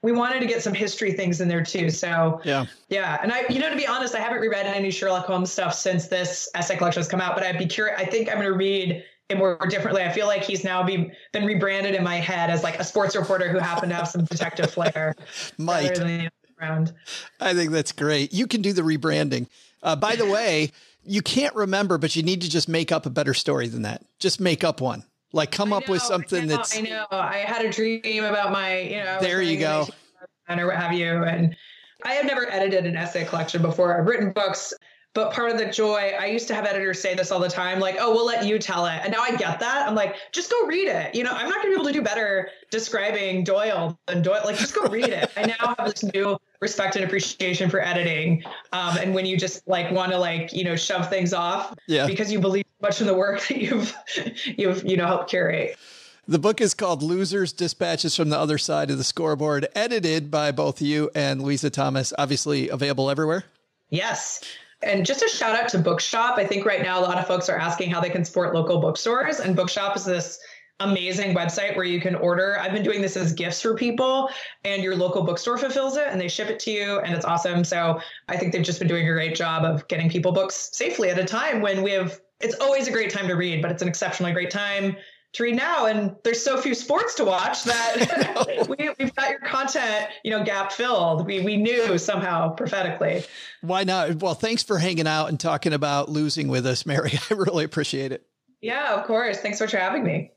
we wanted to get some history things in there too. So yeah, yeah. And I, you know, to be honest, I haven't reread any Sherlock Holmes stuff since this essay collection has come out, but I'd be curious. I think I'm going to read it more differently. I feel like he's now be, been rebranded in my head as like a sports reporter who happened to have some detective flair. Might. Around. I think that's great. You can do the rebranding. Uh, by the way, you can't remember, but you need to just make up a better story than that. Just make up one. Like come I up know, with something I know, that's. I know. I had a dream about my, you know. There you go. Or what have you. And I have never edited an essay collection before. I've written books, but part of the joy, I used to have editors say this all the time, like, oh, we'll let you tell it. And now I get that. I'm like, just go read it. You know, I'm not gonna be able to do better describing Doyle than Doyle. Like, just go read it. I now have this new respect and appreciation for editing. Um, and when you just like want to like, you know, shove things off yeah. because you believe much in the work that you've, you've, you know, helped curate. The book is called Losers, Dispatches from the Other Side of the Scoreboard, edited by both you and Louisa Thomas, obviously available everywhere. Yes. And just a shout out to Bookshop. I think right now a lot of folks are asking how they can support local bookstores, and Bookshop is this amazing website where you can order. I've been doing this as gifts for people, and your local bookstore fulfills it and they ship it to you, and it's awesome. So I think they've just been doing a great job of getting people books safely at a time when we have, it's always a great time to read, but it's an exceptionally great time to read now. And there's so few sports to watch that we, we've got your content, you know, gap filled. We, we knew somehow prophetically. Why not? Well, thanks for hanging out and talking about losing with us, Mary. I really appreciate it. Yeah, of course. Thanks so much for having me.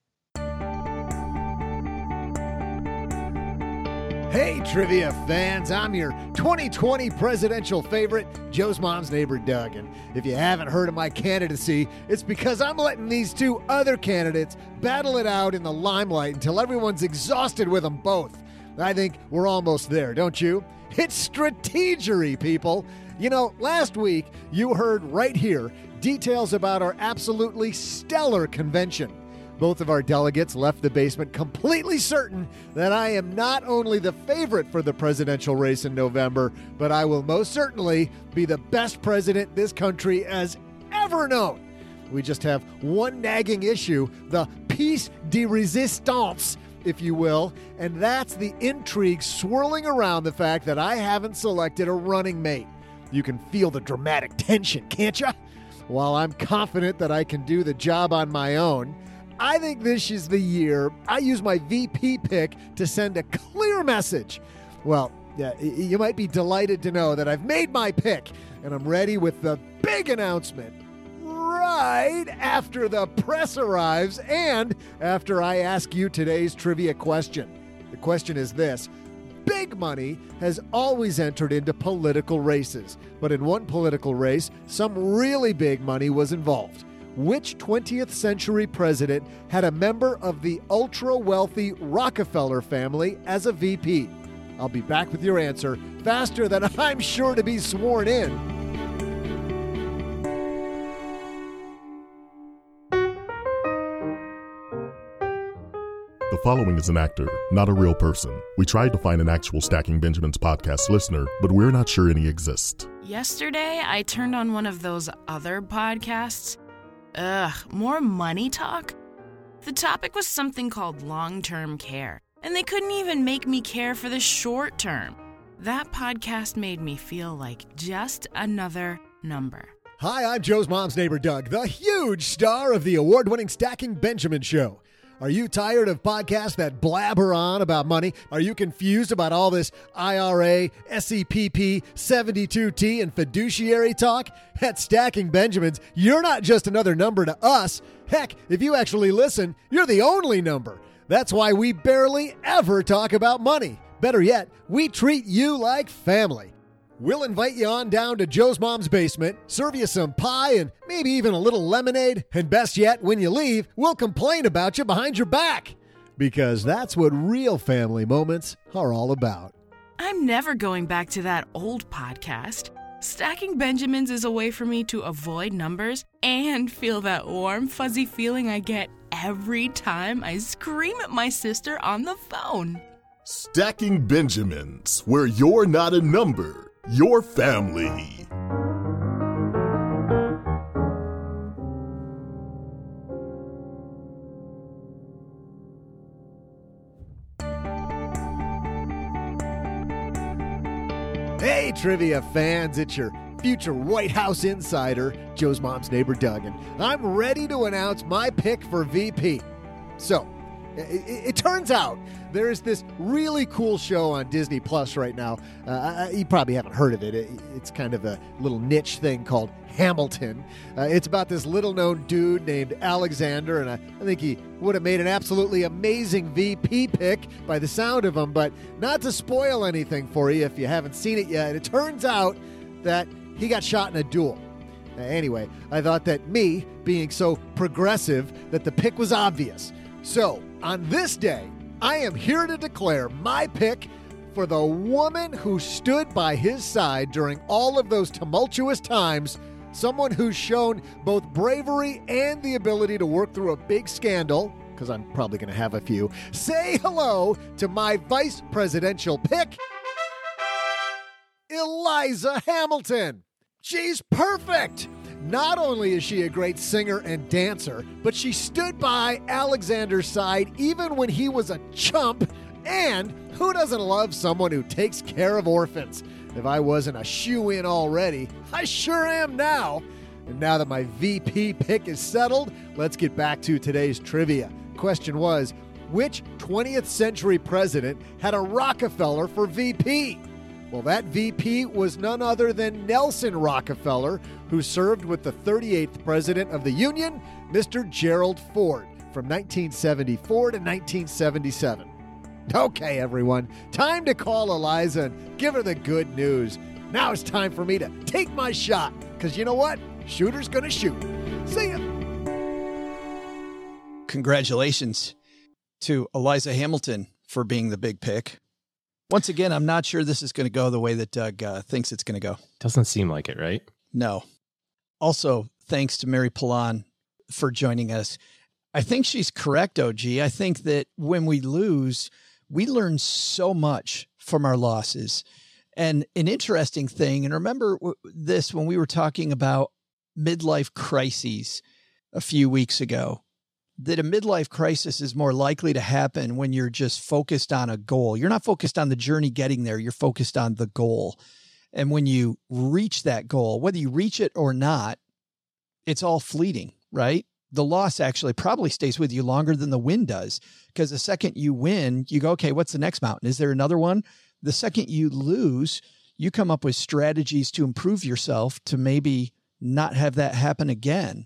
Hey, trivia fans, I'm your twenty twenty presidential favorite, Joe's mom's neighbor, Doug. And if you haven't heard of my candidacy, it's because I'm letting these two other candidates battle it out in the limelight until everyone's exhausted with them both. I think we're almost there, don't you? It's strategery, people. You know, last week you heard right here details about our absolutely stellar convention. Both of our delegates left the basement completely certain that I am not only the favorite for the presidential race in November, but I will most certainly be the best president this country has ever known. We just have one nagging issue, the piece de resistance, if you will, and that's the intrigue swirling around the fact that I haven't selected a running mate. You can feel the dramatic tension, can't you? While I'm confident that I can do the job on my own, I think this is the year I use my V P pick to send a clear message. Well, yeah, you might be delighted to know that I've made my pick, and I'm ready with the big announcement right after the press arrives and after I ask you today's trivia question. The question is this. Big money has always entered into political races, but in one political race, some really big money was involved. Which twentieth century president had a member of the ultra-wealthy Rockefeller family as a V P? I'll be back with your answer faster than I'm sure to be sworn in. The following is an actor, not a real person. We tried to find an actual Stacking Benjamins podcast listener, but we're not sure any exist. Yesterday, I turned on one of those other podcasts. Ugh, more money talk? The topic was something called long-term care, and they couldn't even make me care for the short term. That podcast made me feel like just another number. Hi, I'm Joe's mom's neighbor, Doug, the huge star of the award-winning Stacking Benjamin Show. Are you tired of podcasts that blabber on about money? Are you confused about all this I R A, S E P P, seventy-two T, and fiduciary talk? At Stacking Benjamins, you're not just another number to us. Heck, if you actually listen, you're the only number. That's why we barely ever talk about money. Better yet, we treat you like family. We'll invite you on down to Joe's mom's basement, serve you some pie and maybe even a little lemonade, and best yet, when you leave, we'll complain about you behind your back. Because that's what real family moments are all about. I'm never going back to that old podcast. Stacking Benjamins is a way for me to avoid numbers and feel that warm, fuzzy feeling I get every time I scream at my sister on the phone. Stacking Benjamins, where you're not a number. Your family. Hey, trivia fans, it's your future White House insider, Joe's mom's neighbor, Doug, and I'm ready to announce my pick for V P. So, it, it turns out there's this really cool show on Disney Plus right now. Uh, you probably haven't heard of it. it. It's kind of a little niche thing called Hamilton. Uh, it's about this little-known dude named Alexander, and I, I think he would have made an absolutely amazing V P pick by the sound of him, but not to spoil anything for you if you haven't seen it yet. It turns out that he got shot in a duel. Uh, anyway, I thought that me, being so progressive, that the pick was obvious. So, on this day, I am here to declare my pick for the woman who stood by his side during all of those tumultuous times, someone who's shown both bravery and the ability to work through a big scandal, because I'm probably going to have a few. Say hello to my vice presidential pick, Eliza Hamilton. She's perfect. Not only is she a great singer and dancer, but she stood by Alexander's side even when he was a chump. And who doesn't love someone who takes care of orphans? If I wasn't a shoo-in already, I sure am now. And now that my V P pick is settled, let's get back to today's trivia. Question was, which twentieth century president had a Rockefeller for V P? Well, that V P was none other than Nelson Rockefeller, who served with the thirty-eighth President of the Union, Mister Gerald Ford, from nineteen seventy-four to nineteen seventy-seven. Okay, everyone, time to call Eliza and give her the good news. Now it's time for me to take my shot, because you know what? Shooter's gonna shoot. See ya. Congratulations to Eliza Hamilton for being the big pick. Once again, I'm not sure this is going to go the way that Doug uh, thinks it's going to go. Doesn't seem like it, right? No. Also, thanks to Mary Pilon for joining us. I think she's correct, O G. I think that when we lose, we learn so much from our losses. And an interesting thing, and remember this when we were talking about midlife crises a few weeks ago, that a midlife crisis is more likely to happen when you're just focused on a goal. You're not focused on the journey getting there. You're focused on the goal. And when you reach that goal, whether you reach it or not, it's all fleeting, right? The loss actually probably stays with you longer than the win does, because the second you win, you go, okay, what's the next mountain? Is there another one? The second you lose, you come up with strategies to improve yourself to maybe not have that happen again.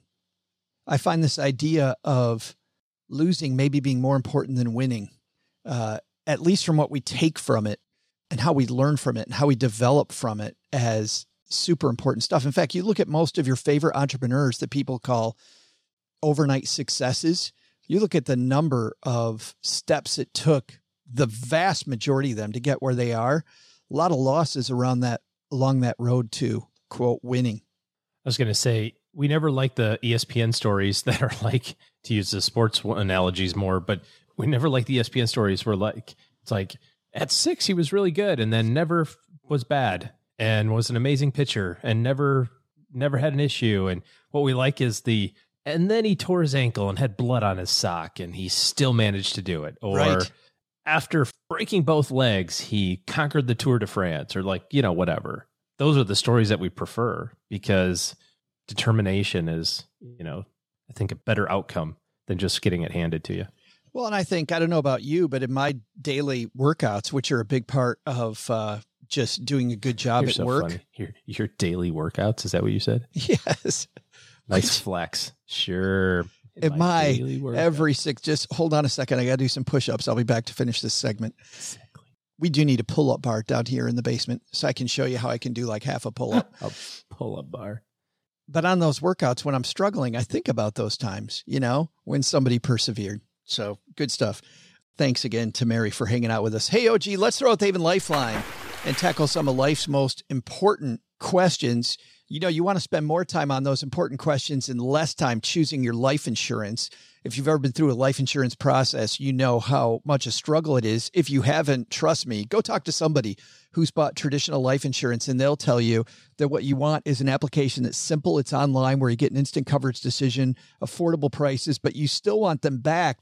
I find this idea of losing maybe being more important than winning, uh, at least from what we take from it and how we learn from it and how we develop from it, as super important stuff. In fact, you look at most of your favorite entrepreneurs that people call overnight successes. You look at the number of steps it took, the vast majority of them, to get where they are. A lot of losses around that, along that road to, quote, winning. I was going to say, we never like the E S P N stories that are like, to use the sports analogies more, but we never like the E S P N stories where like, it's like at six, he was really good and then never was bad and was an amazing pitcher and never, never had an issue. And what we like is the, and then he tore his ankle and had blood on his sock and he still managed to do it. Or right. After breaking both legs, he conquered the Tour de France, or like, you know, whatever. Those are the stories that we prefer, because determination is, you know, I think a better outcome than just getting it handed to you. Well, and I think, I don't know about you, but in my daily workouts, which are a big part of uh, just doing a good job You're at so work. Funny. Your, your daily workouts, is that what you said? Yes. Nice flex. Sure. In my, my every six, just hold on a second. I got to do some push-ups. I'll be back to finish this segment. Exactly. We do need a pull-up bar down here in the basement, so I can show you how I can do like half a pull-up. A pull-up bar. But on those workouts, when I'm struggling, I think about those times, you know, when somebody persevered. So good stuff. Thanks again to Mary for hanging out with us. Hey, O G, let's throw out the Haven Lifeline and tackle some of life's most important questions. You know, you want to spend more time on those important questions and less time choosing your life insurance. If you've ever been through a life insurance process, you know how much a struggle it is. If you haven't, trust me, go talk to somebody who's bought traditional life insurance, and they'll tell you that what you want is an application that's simple. It's online, where you get an instant coverage decision, affordable prices, but you still want them backed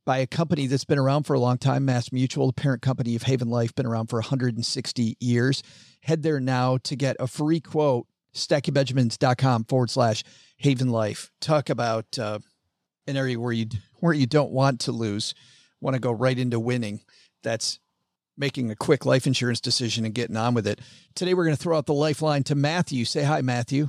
by a company that's been around for a long time, Mass Mutual, the parent company of Haven Life, been around for one hundred sixty years. Head there now to get a free quote, stackingbenjamins.com forward slash Haven Life. Talk about uh, an area where you, where you don't want to lose, want to go right into winning. That's making a quick life insurance decision and getting on with it. Today, we're going to throw out the lifeline to Matthew. Say hi, Matthew.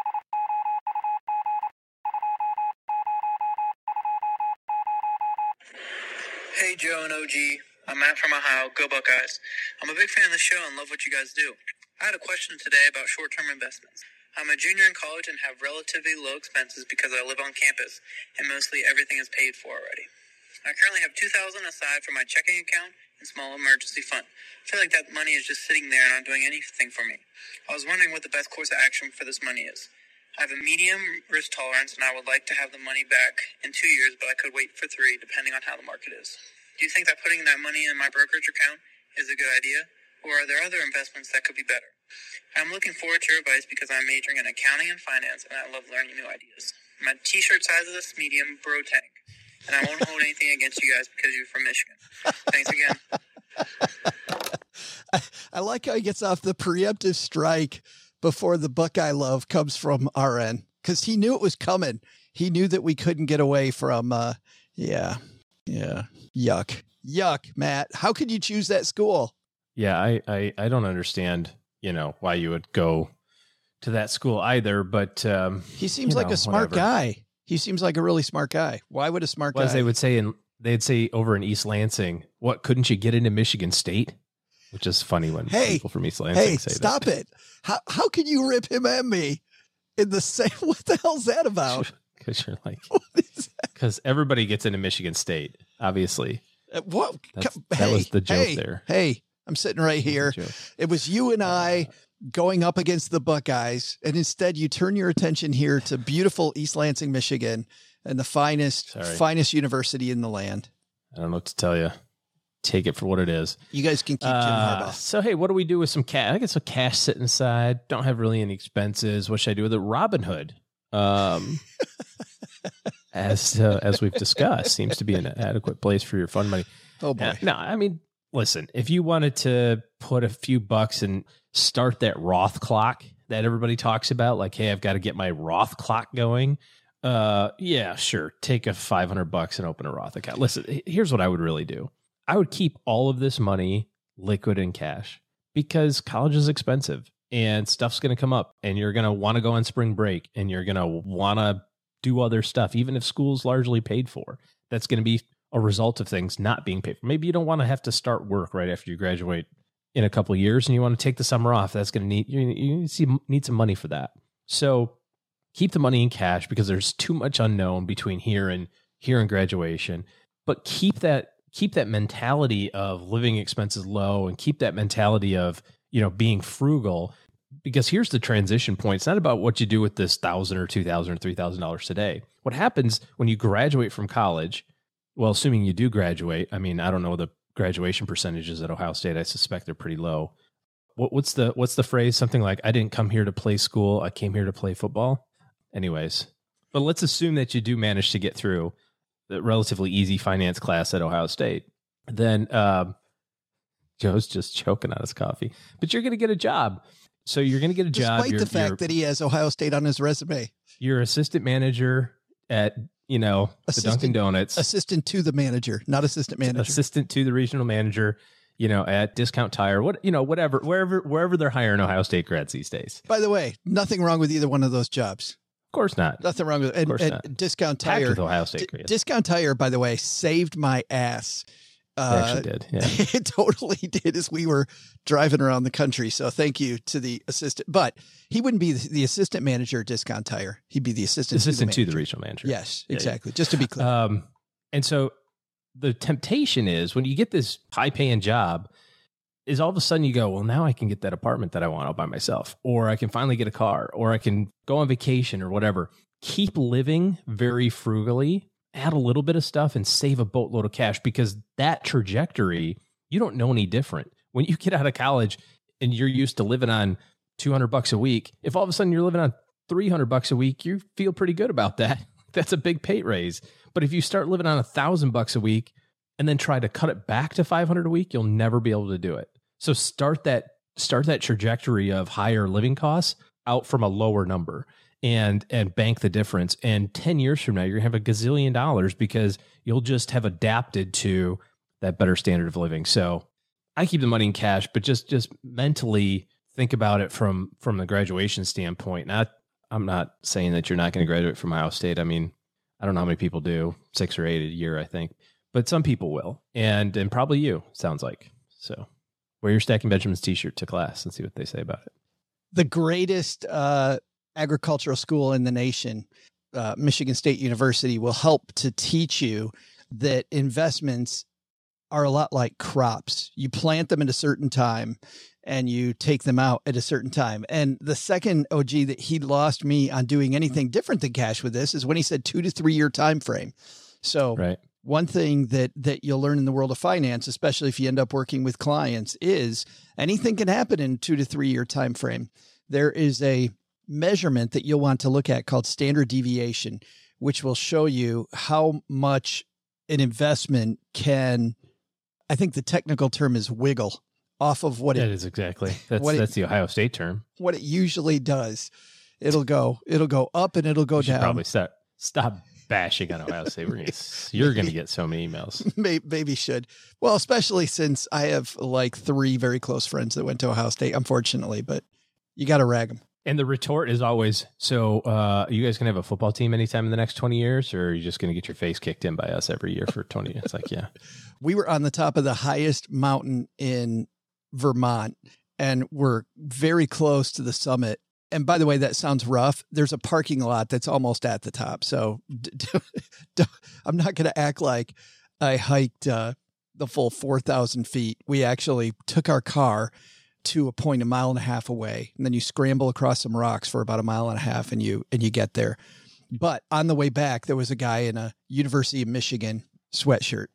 Hey, Joe and O G. I'm Matt from Ohio. Go Buckeyes. I'm a big fan of the show and love what you guys do. I had a question today about short-term investments. I'm a junior in college and have relatively low expenses because I live on campus and mostly everything is paid for already. I currently have two thousand dollars aside for my checking account and small emergency fund. I feel like that money is just sitting there and not doing anything for me. I was wondering what the best course of action for this money is. I have a medium risk tolerance and I would like to have the money back in two years, but I could wait for three depending on how the market is. Do you think that putting that money in my brokerage account is a good idea? Or are there other investments that could be better? I'm looking forward to your advice because I'm majoring in accounting and finance and I love learning new ideas. My t-shirt size is a medium bro tank. And I won't hold anything against you guys because you're from Michigan. Thanks again. I, I like how he gets off the preemptive strike before the Buckeye love comes from our end, because he knew it was coming. He knew that we couldn't get away from, uh, yeah, yeah, yuck, yuck, Matt. How could you choose that school? Yeah, I, I, I don't understand, you know, why you would go to that school either, but um, he seems you like know, a smart whatever. guy. He seems like a really smart guy. Why would a smart well, guy? As they would say in, they'd say over in East Lansing, what, couldn't you get into Michigan State? Which is funny when hey, people from East Lansing hey, say stop that. it. How how can you rip him and me in the same? What the hell's that about? Because you're like, because everybody gets into Michigan State, obviously. Uh, what? That's, hey, that was the joke hey, there. Hey, I'm sitting right here. It was you and I going up against the Buckeyes, and instead you turn your attention here to beautiful East Lansing, Michigan, and the finest, Sorry. finest university in the land. I don't know what to tell you. Take it for what it is. You guys can keep Jim Uh, Harbaugh. so, hey, what do we do with some cash? I got some cash sitting aside. Don't have really any expenses. What should I do with it? Robinhood, um, as uh, as we've discussed, seems to be an adequate place for your fund money. Oh, boy. Uh, no, I mean, listen, if you wanted to put a few bucks and start that Roth clock that everybody talks about, like, hey, I've got to get my Roth clock going. Uh, yeah, sure. Take a five hundred bucks and open a Roth account. Listen, here's what I would really do. I would keep all of this money liquid in cash because college is expensive and stuff's going to come up and you're going to want to go on spring break and you're going to want to do other stuff, even if school's largely paid for. That's going to be a result of things not being paid for. Maybe you don't want to have to start work right after you graduate in a couple of years and you want to take the summer off. That's going to need, you, you see, need some money for that. So keep the money in cash because there's too much unknown between here and here and graduation, but keep that keep that mentality of living expenses low and keep that mentality of, you know, being frugal, because here's the transition point. It's not about what you do with this thousand or two thousand or three thousand dollars today. What happens when you graduate from college? Well, assuming you do graduate, I mean, I don't know the graduation percentages at Ohio State. I suspect they're pretty low. What, what's the, what's the phrase? Something like, I didn't come here to play school. I came here to play football. Anyways, but let's assume that you do manage to get through the relatively easy finance class at Ohio State. Then um, Joe's just choking on his coffee. But you're going to get a job. So you're going to get a job. Despite you're, the fact you're, that he has Ohio State on his resume. You're assistant manager at, you know, assistant, the Dunkin' Donuts. Assistant to the manager, not assistant manager. Assistant to the regional manager, you know, at Discount Tire. What, you know, whatever, wherever, wherever they're hiring Ohio State grads these days. By the way, nothing wrong with either one of those jobs. Of course not. Nothing wrong with it. And, of course and not. Discount Packed Tire. with Ohio State D- grads. Discount Tire, by the way, saved my ass. Uh, They actually did. Yeah. It totally did as we were driving around the country. So thank you to the assistant. But he wouldn't be the, the assistant manager at Discount Tire. He'd be the assistant, assistant to the, to the regional manager. Yes, Yeah, exactly. yeah. Just to be clear. Um, and so the temptation is when you get this high paying job is all of a sudden you go, well, now I can get that apartment that I want all by myself, or I can finally get a car, or I can go on vacation or whatever. Keep living very frugally, add a little bit of stuff and save a boatload of cash, because that trajectory, you don't know any different. When you get out of college and you're used to living on two hundred bucks a week, if all of a sudden you're living on three hundred bucks a week, you feel pretty good about that. That's a big pay raise. But if you start living on a thousand bucks a week and then try to cut it back to five hundred a week, you'll never be able to do it. So start that start that trajectory of higher living costs out from a lower number and and bank the difference. And ten years from now, you're going to have a gazillion dollars because you'll just have adapted to that better standard of living. So I keep the money in cash, but just just mentally think about it from from the graduation standpoint. Not, I'm not saying that you're not going to graduate from Ohio State. I mean, I don't know how many people do, six or eight a year, I think, but some people will, and and probably you, sounds like. So wear your Stacking Benjamins t-shirt to class and see what they say about it. The greatest uh, agricultural school in the nation, uh, Michigan State University, will help to teach you that investments are a lot like crops. You plant them at a certain time and you take them out at a certain time. And the second O G that he lost me on doing anything different than cash with this is when he said two to three year time frame. So right. One thing that that you'll learn in the world of finance, especially if you end up working with clients, is anything can happen in two to three year time frame. There is a measurement that you'll want to look at called standard deviation, which will show you how much an investment can, I think the technical term is wiggle off of what it that is exactly. That's what that's it, the Ohio State term. What it usually does. It'll go, it'll go up and it'll go you should down. Probably stop stop bashing on Ohio State. We're gonna, you're going to get so many emails. Maybe, maybe should. Well, especially since I have like three very close friends that went to Ohio State, unfortunately, but you got to rag them. And the retort is always, so uh, are you guys going to have a football team anytime in the next twenty years, or are you just going to get your face kicked in by us every year for twenty years? It's like, yeah. We were on the top of the highest mountain in Vermont, and we're very close to the summit. And by the way, that sounds rough. There's a parking lot that's almost at the top. So d- d- I'm not going to act like I hiked uh, the full four thousand feet. We actually took our car to a point a mile and a half away, and then you scramble across some rocks for about a mile and a half, and you and you get there. But on the way back, there was a guy in a University of Michigan sweatshirt,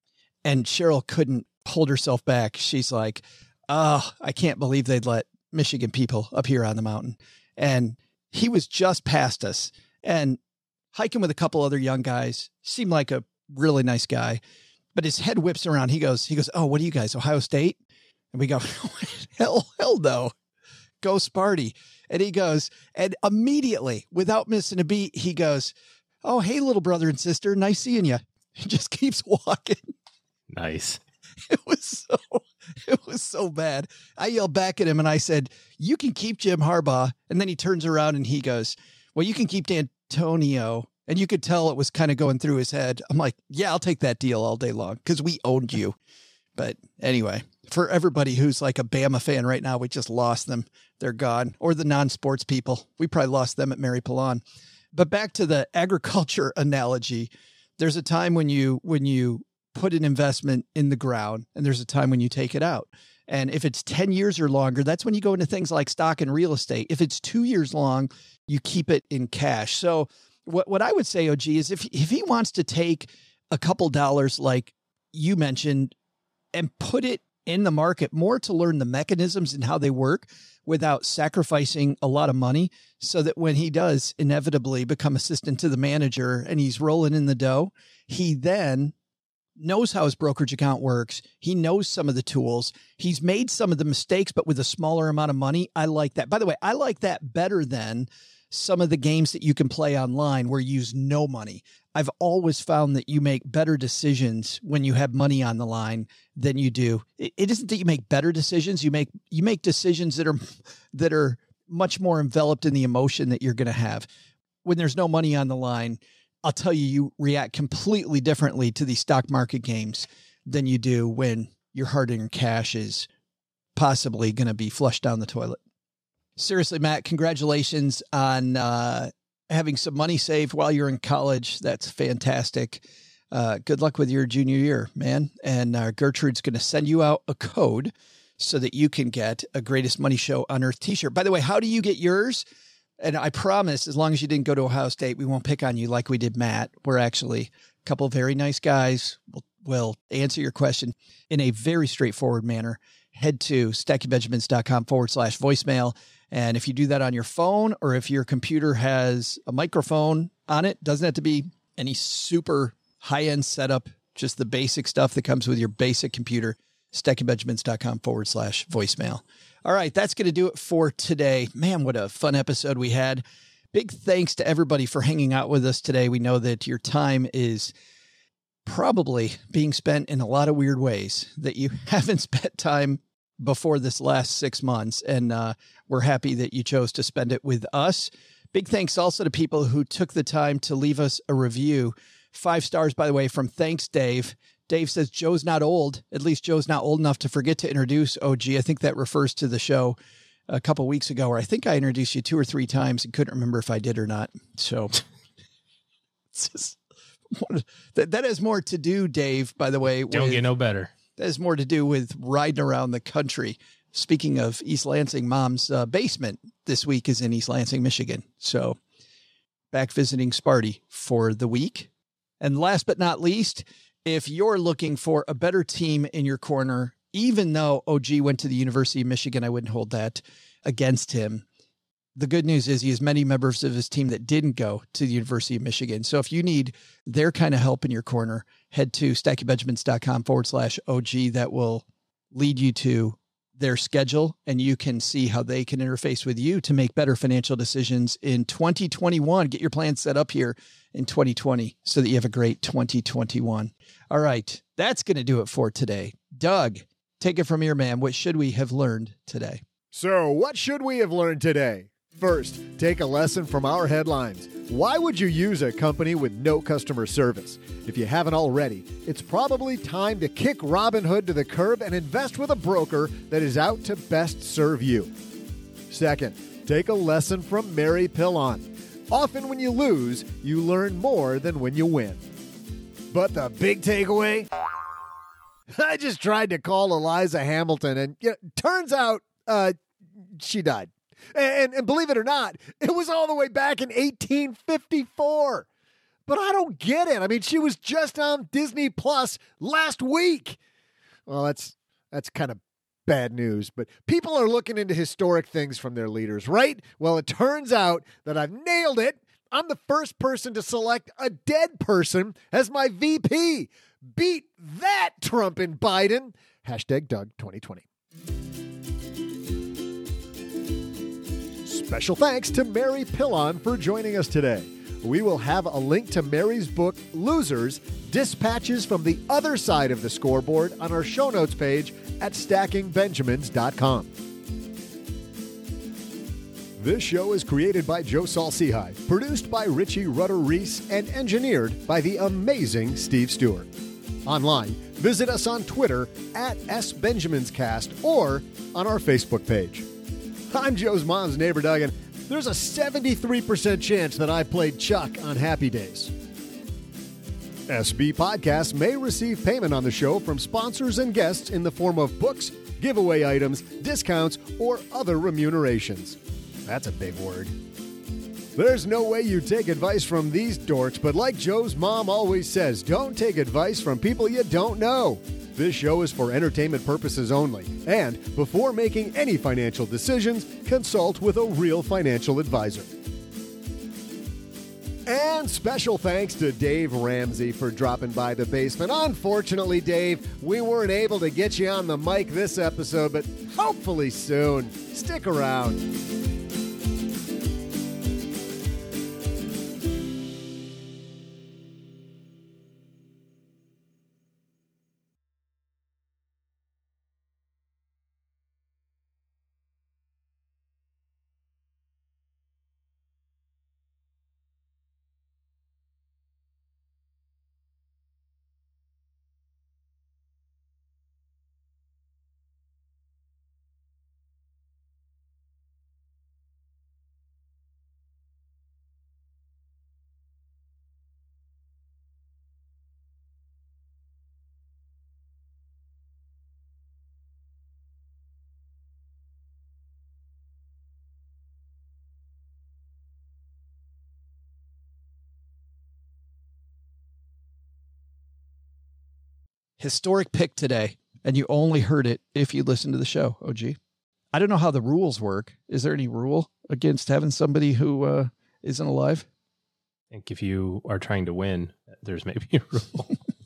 and Cheryl couldn't hold herself back. She's like, "Oh, I can't believe they'd let Michigan people up here on the mountain." And he was just past us and hiking with a couple other young guys. Seemed like a really nice guy, but his head whips around. He goes, he goes, "Oh, what are you guys, Ohio State?" And we go, hell, hell no. Go Sparty. And he goes, and immediately, without missing a beat, he goes, "Oh, hey, little brother and sister. Nice seeing you." He just keeps walking. Nice. It was so, it was so bad. I yelled back at him and I said, "You can keep Jim Harbaugh." And then he turns around and he goes, "Well, you can keep D'Antonio." And you could tell it was kind of going through his head. I'm like, "Yeah, I'll take that deal all day long because we owned you." But anyway, for everybody who's like a Bama fan right now, we just lost them. They're gone. Or the non-sports people. We probably lost them at Mary Pilon. But back to the agriculture analogy, there's a time when you when you put an investment in the ground, and there's a time when you take it out. And if it's ten years or longer, that's when you go into things like stock and real estate. If it's two years long, you keep it in cash. So what, what I would say, O G, is if, if he wants to take a couple dollars, like you mentioned, and put it in the market more to learn the mechanisms and how they work without sacrificing a lot of money, so that when he does inevitably become assistant to the manager and he's rolling in the dough, he then knows how his brokerage account works. He knows some of the tools. He's made some of the mistakes, but with a smaller amount of money. I like that. By the way, I like that better than some of the games that you can play online where you use no money. I've always found that you make better decisions when you have money on the line than you do. It, it isn't that you make better decisions. You make, you make decisions that are, that are much more enveloped in the emotion that you're going to have. When there's no money on the line, I'll tell you, you react completely differently to these stock market games than you do when your hard-earned cash is possibly going to be flushed down the toilet. Seriously, Matt, congratulations on uh, having some money saved while you're in college. That's fantastic. Uh, good luck with your junior year, man. And uh, Gertrude's going to send you out a code so that you can get a Greatest Money Show on Earth t-shirt. By the way, how do you get yours? And I promise, as long as you didn't go to Ohio State, we won't pick on you like we did Matt. We're actually a couple of very nice guys. We'll, we'll answer your question in a very straightforward manner. Head to stackingbenjamins.com forward slash voicemail. And if you do that on your phone, or if your computer has a microphone on it, doesn't have to be any super high-end setup, just the basic stuff that comes with your basic computer, stackingbenjamins.com forward slash voicemail. All right, that's going to do it for today. Man, what a fun episode we had. Big thanks to everybody for hanging out with us today. We know that your time is probably being spent in a lot of weird ways that you haven't spent time before this last six months. And uh, we're happy that you chose to spend it with us. Big thanks also to people who took the time to leave us a review. Five stars, by the way, from Thanks, Dave. Dave says, Joe's not old. At least Joe's not old enough to forget to introduce O G. I think that refers to the show a couple weeks ago, where I think I introduced you two or three times and couldn't remember if I did or not. So it's just, that, that has more to do, Dave, by the way. Don't with, get no better. That has more to do with riding around the country. Speaking of East Lansing, Mom's uh, basement this week is in East Lansing, Michigan. So back visiting Sparty for the week. And last but not least, if you're looking for a better team in your corner, even though O G went to the University of Michigan, I wouldn't hold that against him. The good news is he has many members of his team that didn't go to the University of Michigan. So if you need their kind of help in your corner, head to stackingbenjamins.com forward slash OG. That will lead you to their schedule, and you can see how they can interface with you to make better financial decisions in twenty twenty-one. Get your plan set up here in twenty twenty so that you have a great twenty twenty-one. All right, that's going to do it for today. Doug, take it from here, man. What should we have learned today? So what should we have learned today? First, take a lesson from our headlines. Why would you use a company with no customer service? If you haven't already, it's probably time to kick Robinhood to the curb and invest with a broker that is out to best serve you. Second, take a lesson from Mary Pilon. Often when you lose, you learn more than when you win. But the big takeaway? I just tried to call Eliza Hamilton, and you know, turns out uh, she died. And, and believe it or not, it was all the way back in eighteen fifty-four. But I don't get it. I mean, she was just on Disney Plus last week. Well, that's that's kind of bad news. But people are looking into historic things from their leaders, right? Well, it turns out that I've nailed it. I'm the first person to select a dead person as my V P. Beat that, Trump and Biden. Hashtag Doug twenty twenty. Special thanks to Mary Pilon for joining us today. We will have a link to Mary's book, Losers, Dispatches from the Other Side of the Scoreboard, on our show notes page at stacking benjamins dot com. This show is created by Joe Saul-Sehy, produced by Richie Rutter-Reese, and engineered by the amazing Steve Stewart. Online, visit us on Twitter at S Benjamins Cast or on our Facebook page. I'm Joe's mom's neighbor, Doug, and there's a seventy-three percent chance that I played Chuck on Happy Days. S B Podcasts may receive payment on the show from sponsors and guests in the form of books, giveaway items, discounts, or other remunerations. That's a big word. There's no way you take advice from these dorks, but like Joe's mom always says, don't take advice from people you don't know. This show is for entertainment purposes only, and before making any financial decisions, consult with a real financial advisor. And special thanks to Dave Ramsey for dropping by the basement. Unfortunately, Dave, we weren't able to get you on the mic this episode, but hopefully soon. Stick around. Historic pick today, and you only heard it if you listen to the show, O G. I don't know how the rules work. Is there any rule against having somebody who uh, isn't alive? think if you are trying to win, there's maybe a rule.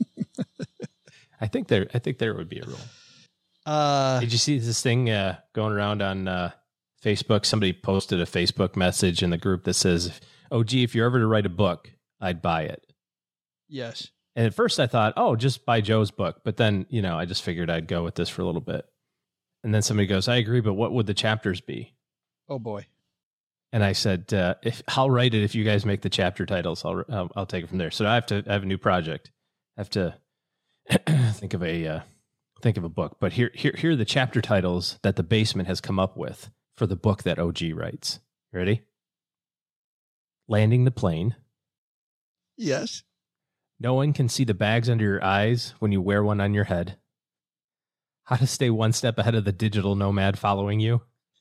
I think there, I think there would be a rule. Uh, Did you see this thing uh, going around on uh, Facebook? Somebody posted a Facebook message in the group that says, "Oh, gee, if you're ever to write a book, I'd buy it." Yes. And at first I thought, oh, just buy Joe's book. But then, you know, I just figured I'd go with this for a little bit. And then somebody goes, I agree, but what would the chapters be? Oh, boy. And I said, uh, if I'll write it if you guys make the chapter titles. I'll I'll, I'll take it from there. So I have to I have a new project. I have to think of a uh, think of a book. But here here here are the chapter titles that the basement has come up with for the book that O G writes. Ready? Landing the plane. Yes. No one can see the bags under your eyes when you wear one on your head. How to stay one step ahead of the digital nomad following you.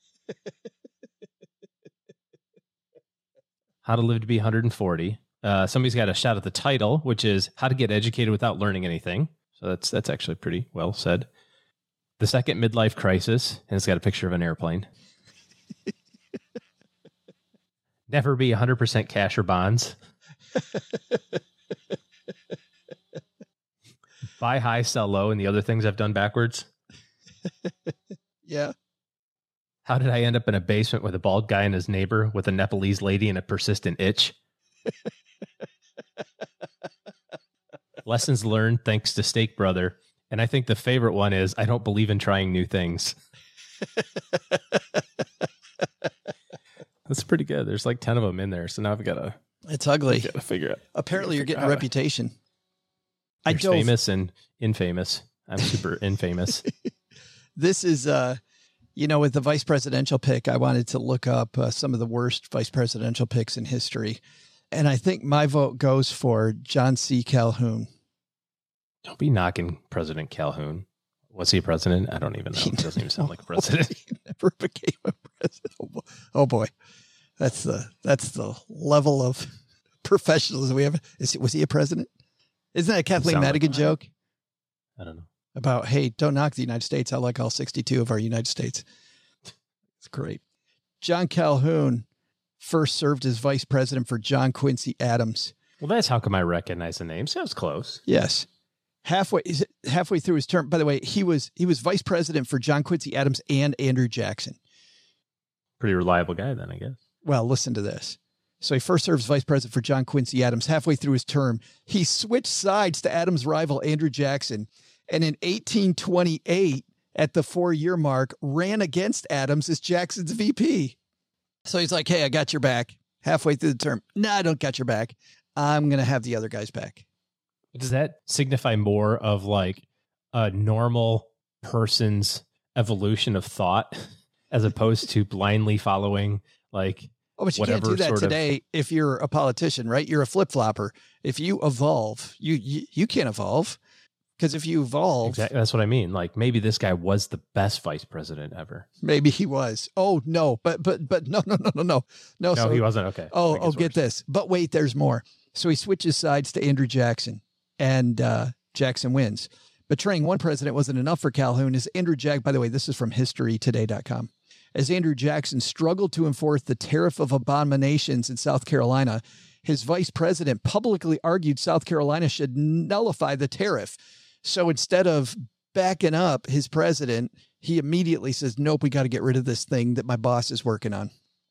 How to live to be one hundred forty. Uh, somebody's got a shot at the title, which is How to Get Educated Without Learning Anything. So that's that's actually pretty well said. The Second Midlife Crisis, and it's got a picture of an airplane. Never be one hundred percent cash or bonds. Buy high, sell low, and the other things I've done backwards. Yeah. How did I end up in a basement with a bald guy and his neighbor with a Nepalese lady and a persistent itch? Lessons learned thanks to Steak Brother. And I think the favorite one is I don't believe in trying new things. That's pretty good. There's like ten of them in there. So now I've got to... It's ugly. Got to figure it. Apparently you're getting a reputation. I I dove, famous and infamous. I'm super infamous. This is... uh You know, with the vice presidential pick, I wanted to look up uh, some of the worst vice presidential picks in history. And I think my vote goes for John C. Calhoun. Don't be knocking President Calhoun. Was he a president? I don't even know. It doesn't even sound like a president. He never became a president. Oh boy. oh boy. That's the that's the level of professionalism we have. Is he, was he a president? Isn't that a Kathleen Madigan like joke? I don't know. About, hey, don't knock the United States. I like all sixty-two of our United States. It's great. John Calhoun first served as vice president for John Quincy Adams. Well, that's how come I recognize the name. Sounds close. Yes. Halfway is it halfway through his term. By the way, he was he was vice president for John Quincy Adams and Andrew Jackson. Pretty reliable guy then, I guess. Well, listen to this. So he first serves vice president for John Quincy Adams. Halfway through his term, he switched sides to Adams' rival, Andrew Jackson. And in eighteen twenty-eight, at the four-year mark, ran against Adams as Jackson's V P. So he's like, hey, I got your back. Halfway through the term, no, I don't got your back. I'm going to have the other guy's back. Does that signify more of like a normal person's evolution of thought as opposed to blindly following like Oh, but you whatever can't do that sort today of... if you're a politician, right? You're a flip-flopper. If you evolve, you you, you can't evolve. Because if you evolve... Exactly. That's what I mean. Like, maybe this guy was the best vice president ever. Maybe he was. Oh, no. But, but, but, no, no, no, no, no. No, no so, he wasn't. Okay. Oh, oh, get this. But wait, there's more. So he switches sides to Andrew Jackson, and uh, Jackson wins. Betraying one president wasn't enough for Calhoun, as Andrew Jack... By the way, this is from history today dot com. As Andrew Jackson struggled to enforce the tariff of abominations in South Carolina, his vice president publicly argued South Carolina should nullify the tariff. So instead of backing up his president, he immediately says, nope, we got to get rid of this thing that my boss is working on.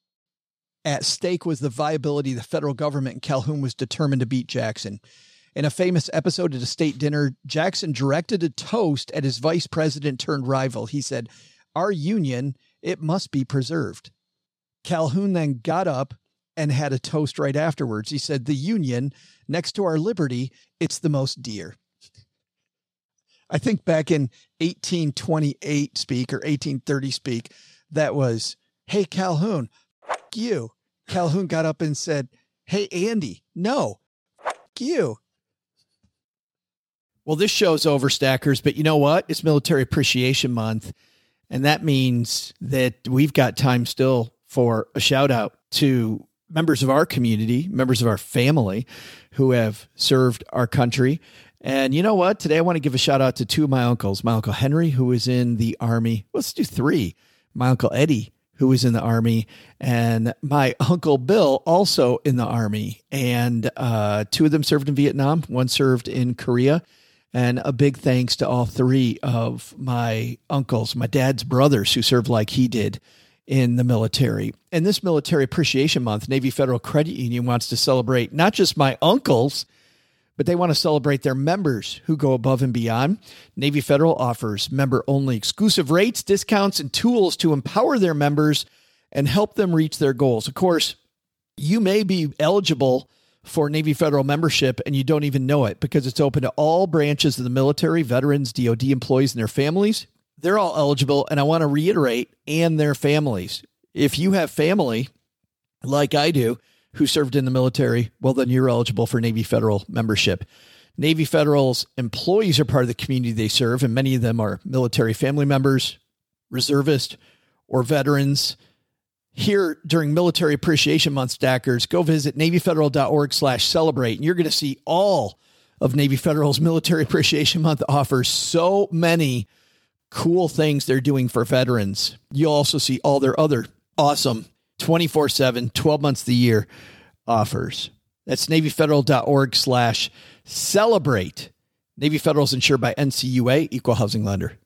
At stake was the viability of the federal government, and Calhoun was determined to beat Jackson. In a famous episode at a state dinner, Jackson directed a toast at his vice president turned rival. He said, our union, it must be preserved. Calhoun then got up and had a toast right afterwards. He said, the union, next to our liberty, it's the most dear. I think back in eighteen twenty-eight speak or eighteen thirty speak, that was, hey, Calhoun, f- you. Calhoun got up and said, hey, Andy, no, f- you. Well, this show's over, Stackers, but you know what? It's Military Appreciation Month, and that means that we've got time still for a shout out to members of our community, members of our family who have served our country. And you know what? Today I want to give a shout out to two of my uncles. My Uncle Henry, who is in the Army. Let's do three. My Uncle Eddie, who was in the Army, and my Uncle Bill, also in the Army. And uh, two of them served in Vietnam. One served in Korea. And a big thanks to all three of my uncles, my dad's brothers, who served like he did in the military. And this Military Appreciation Month, Navy Federal Credit Union wants to celebrate not just my uncles, but they want to celebrate their members who go above and beyond. Navy Federal offers member-only exclusive rates, discounts, and tools to empower their members and help them reach their goals. Of course, you may be eligible for Navy Federal membership and you don't even know it because it's open to all branches of the military, veterans, D O D employees, and their families. They're all eligible, and I want to reiterate, and their families. If you have family, like I do, who served in the military, well, then you're eligible for Navy Federal membership. Navy Federal's employees are part of the community they serve, and many of them are military family members, reservists, or veterans. Here during Military Appreciation Month, stackers, go visit NavyFederal.org slash celebrate, and you're going to see all of Navy Federal's Military Appreciation Month offers. So many cool things they're doing for veterans. You'll also see all their other awesome twenty-four seven, twelve months of the year offers. That's NavyFederal.org slash celebrate. Navy Federal is insured by N C U A, Equal Housing Lender.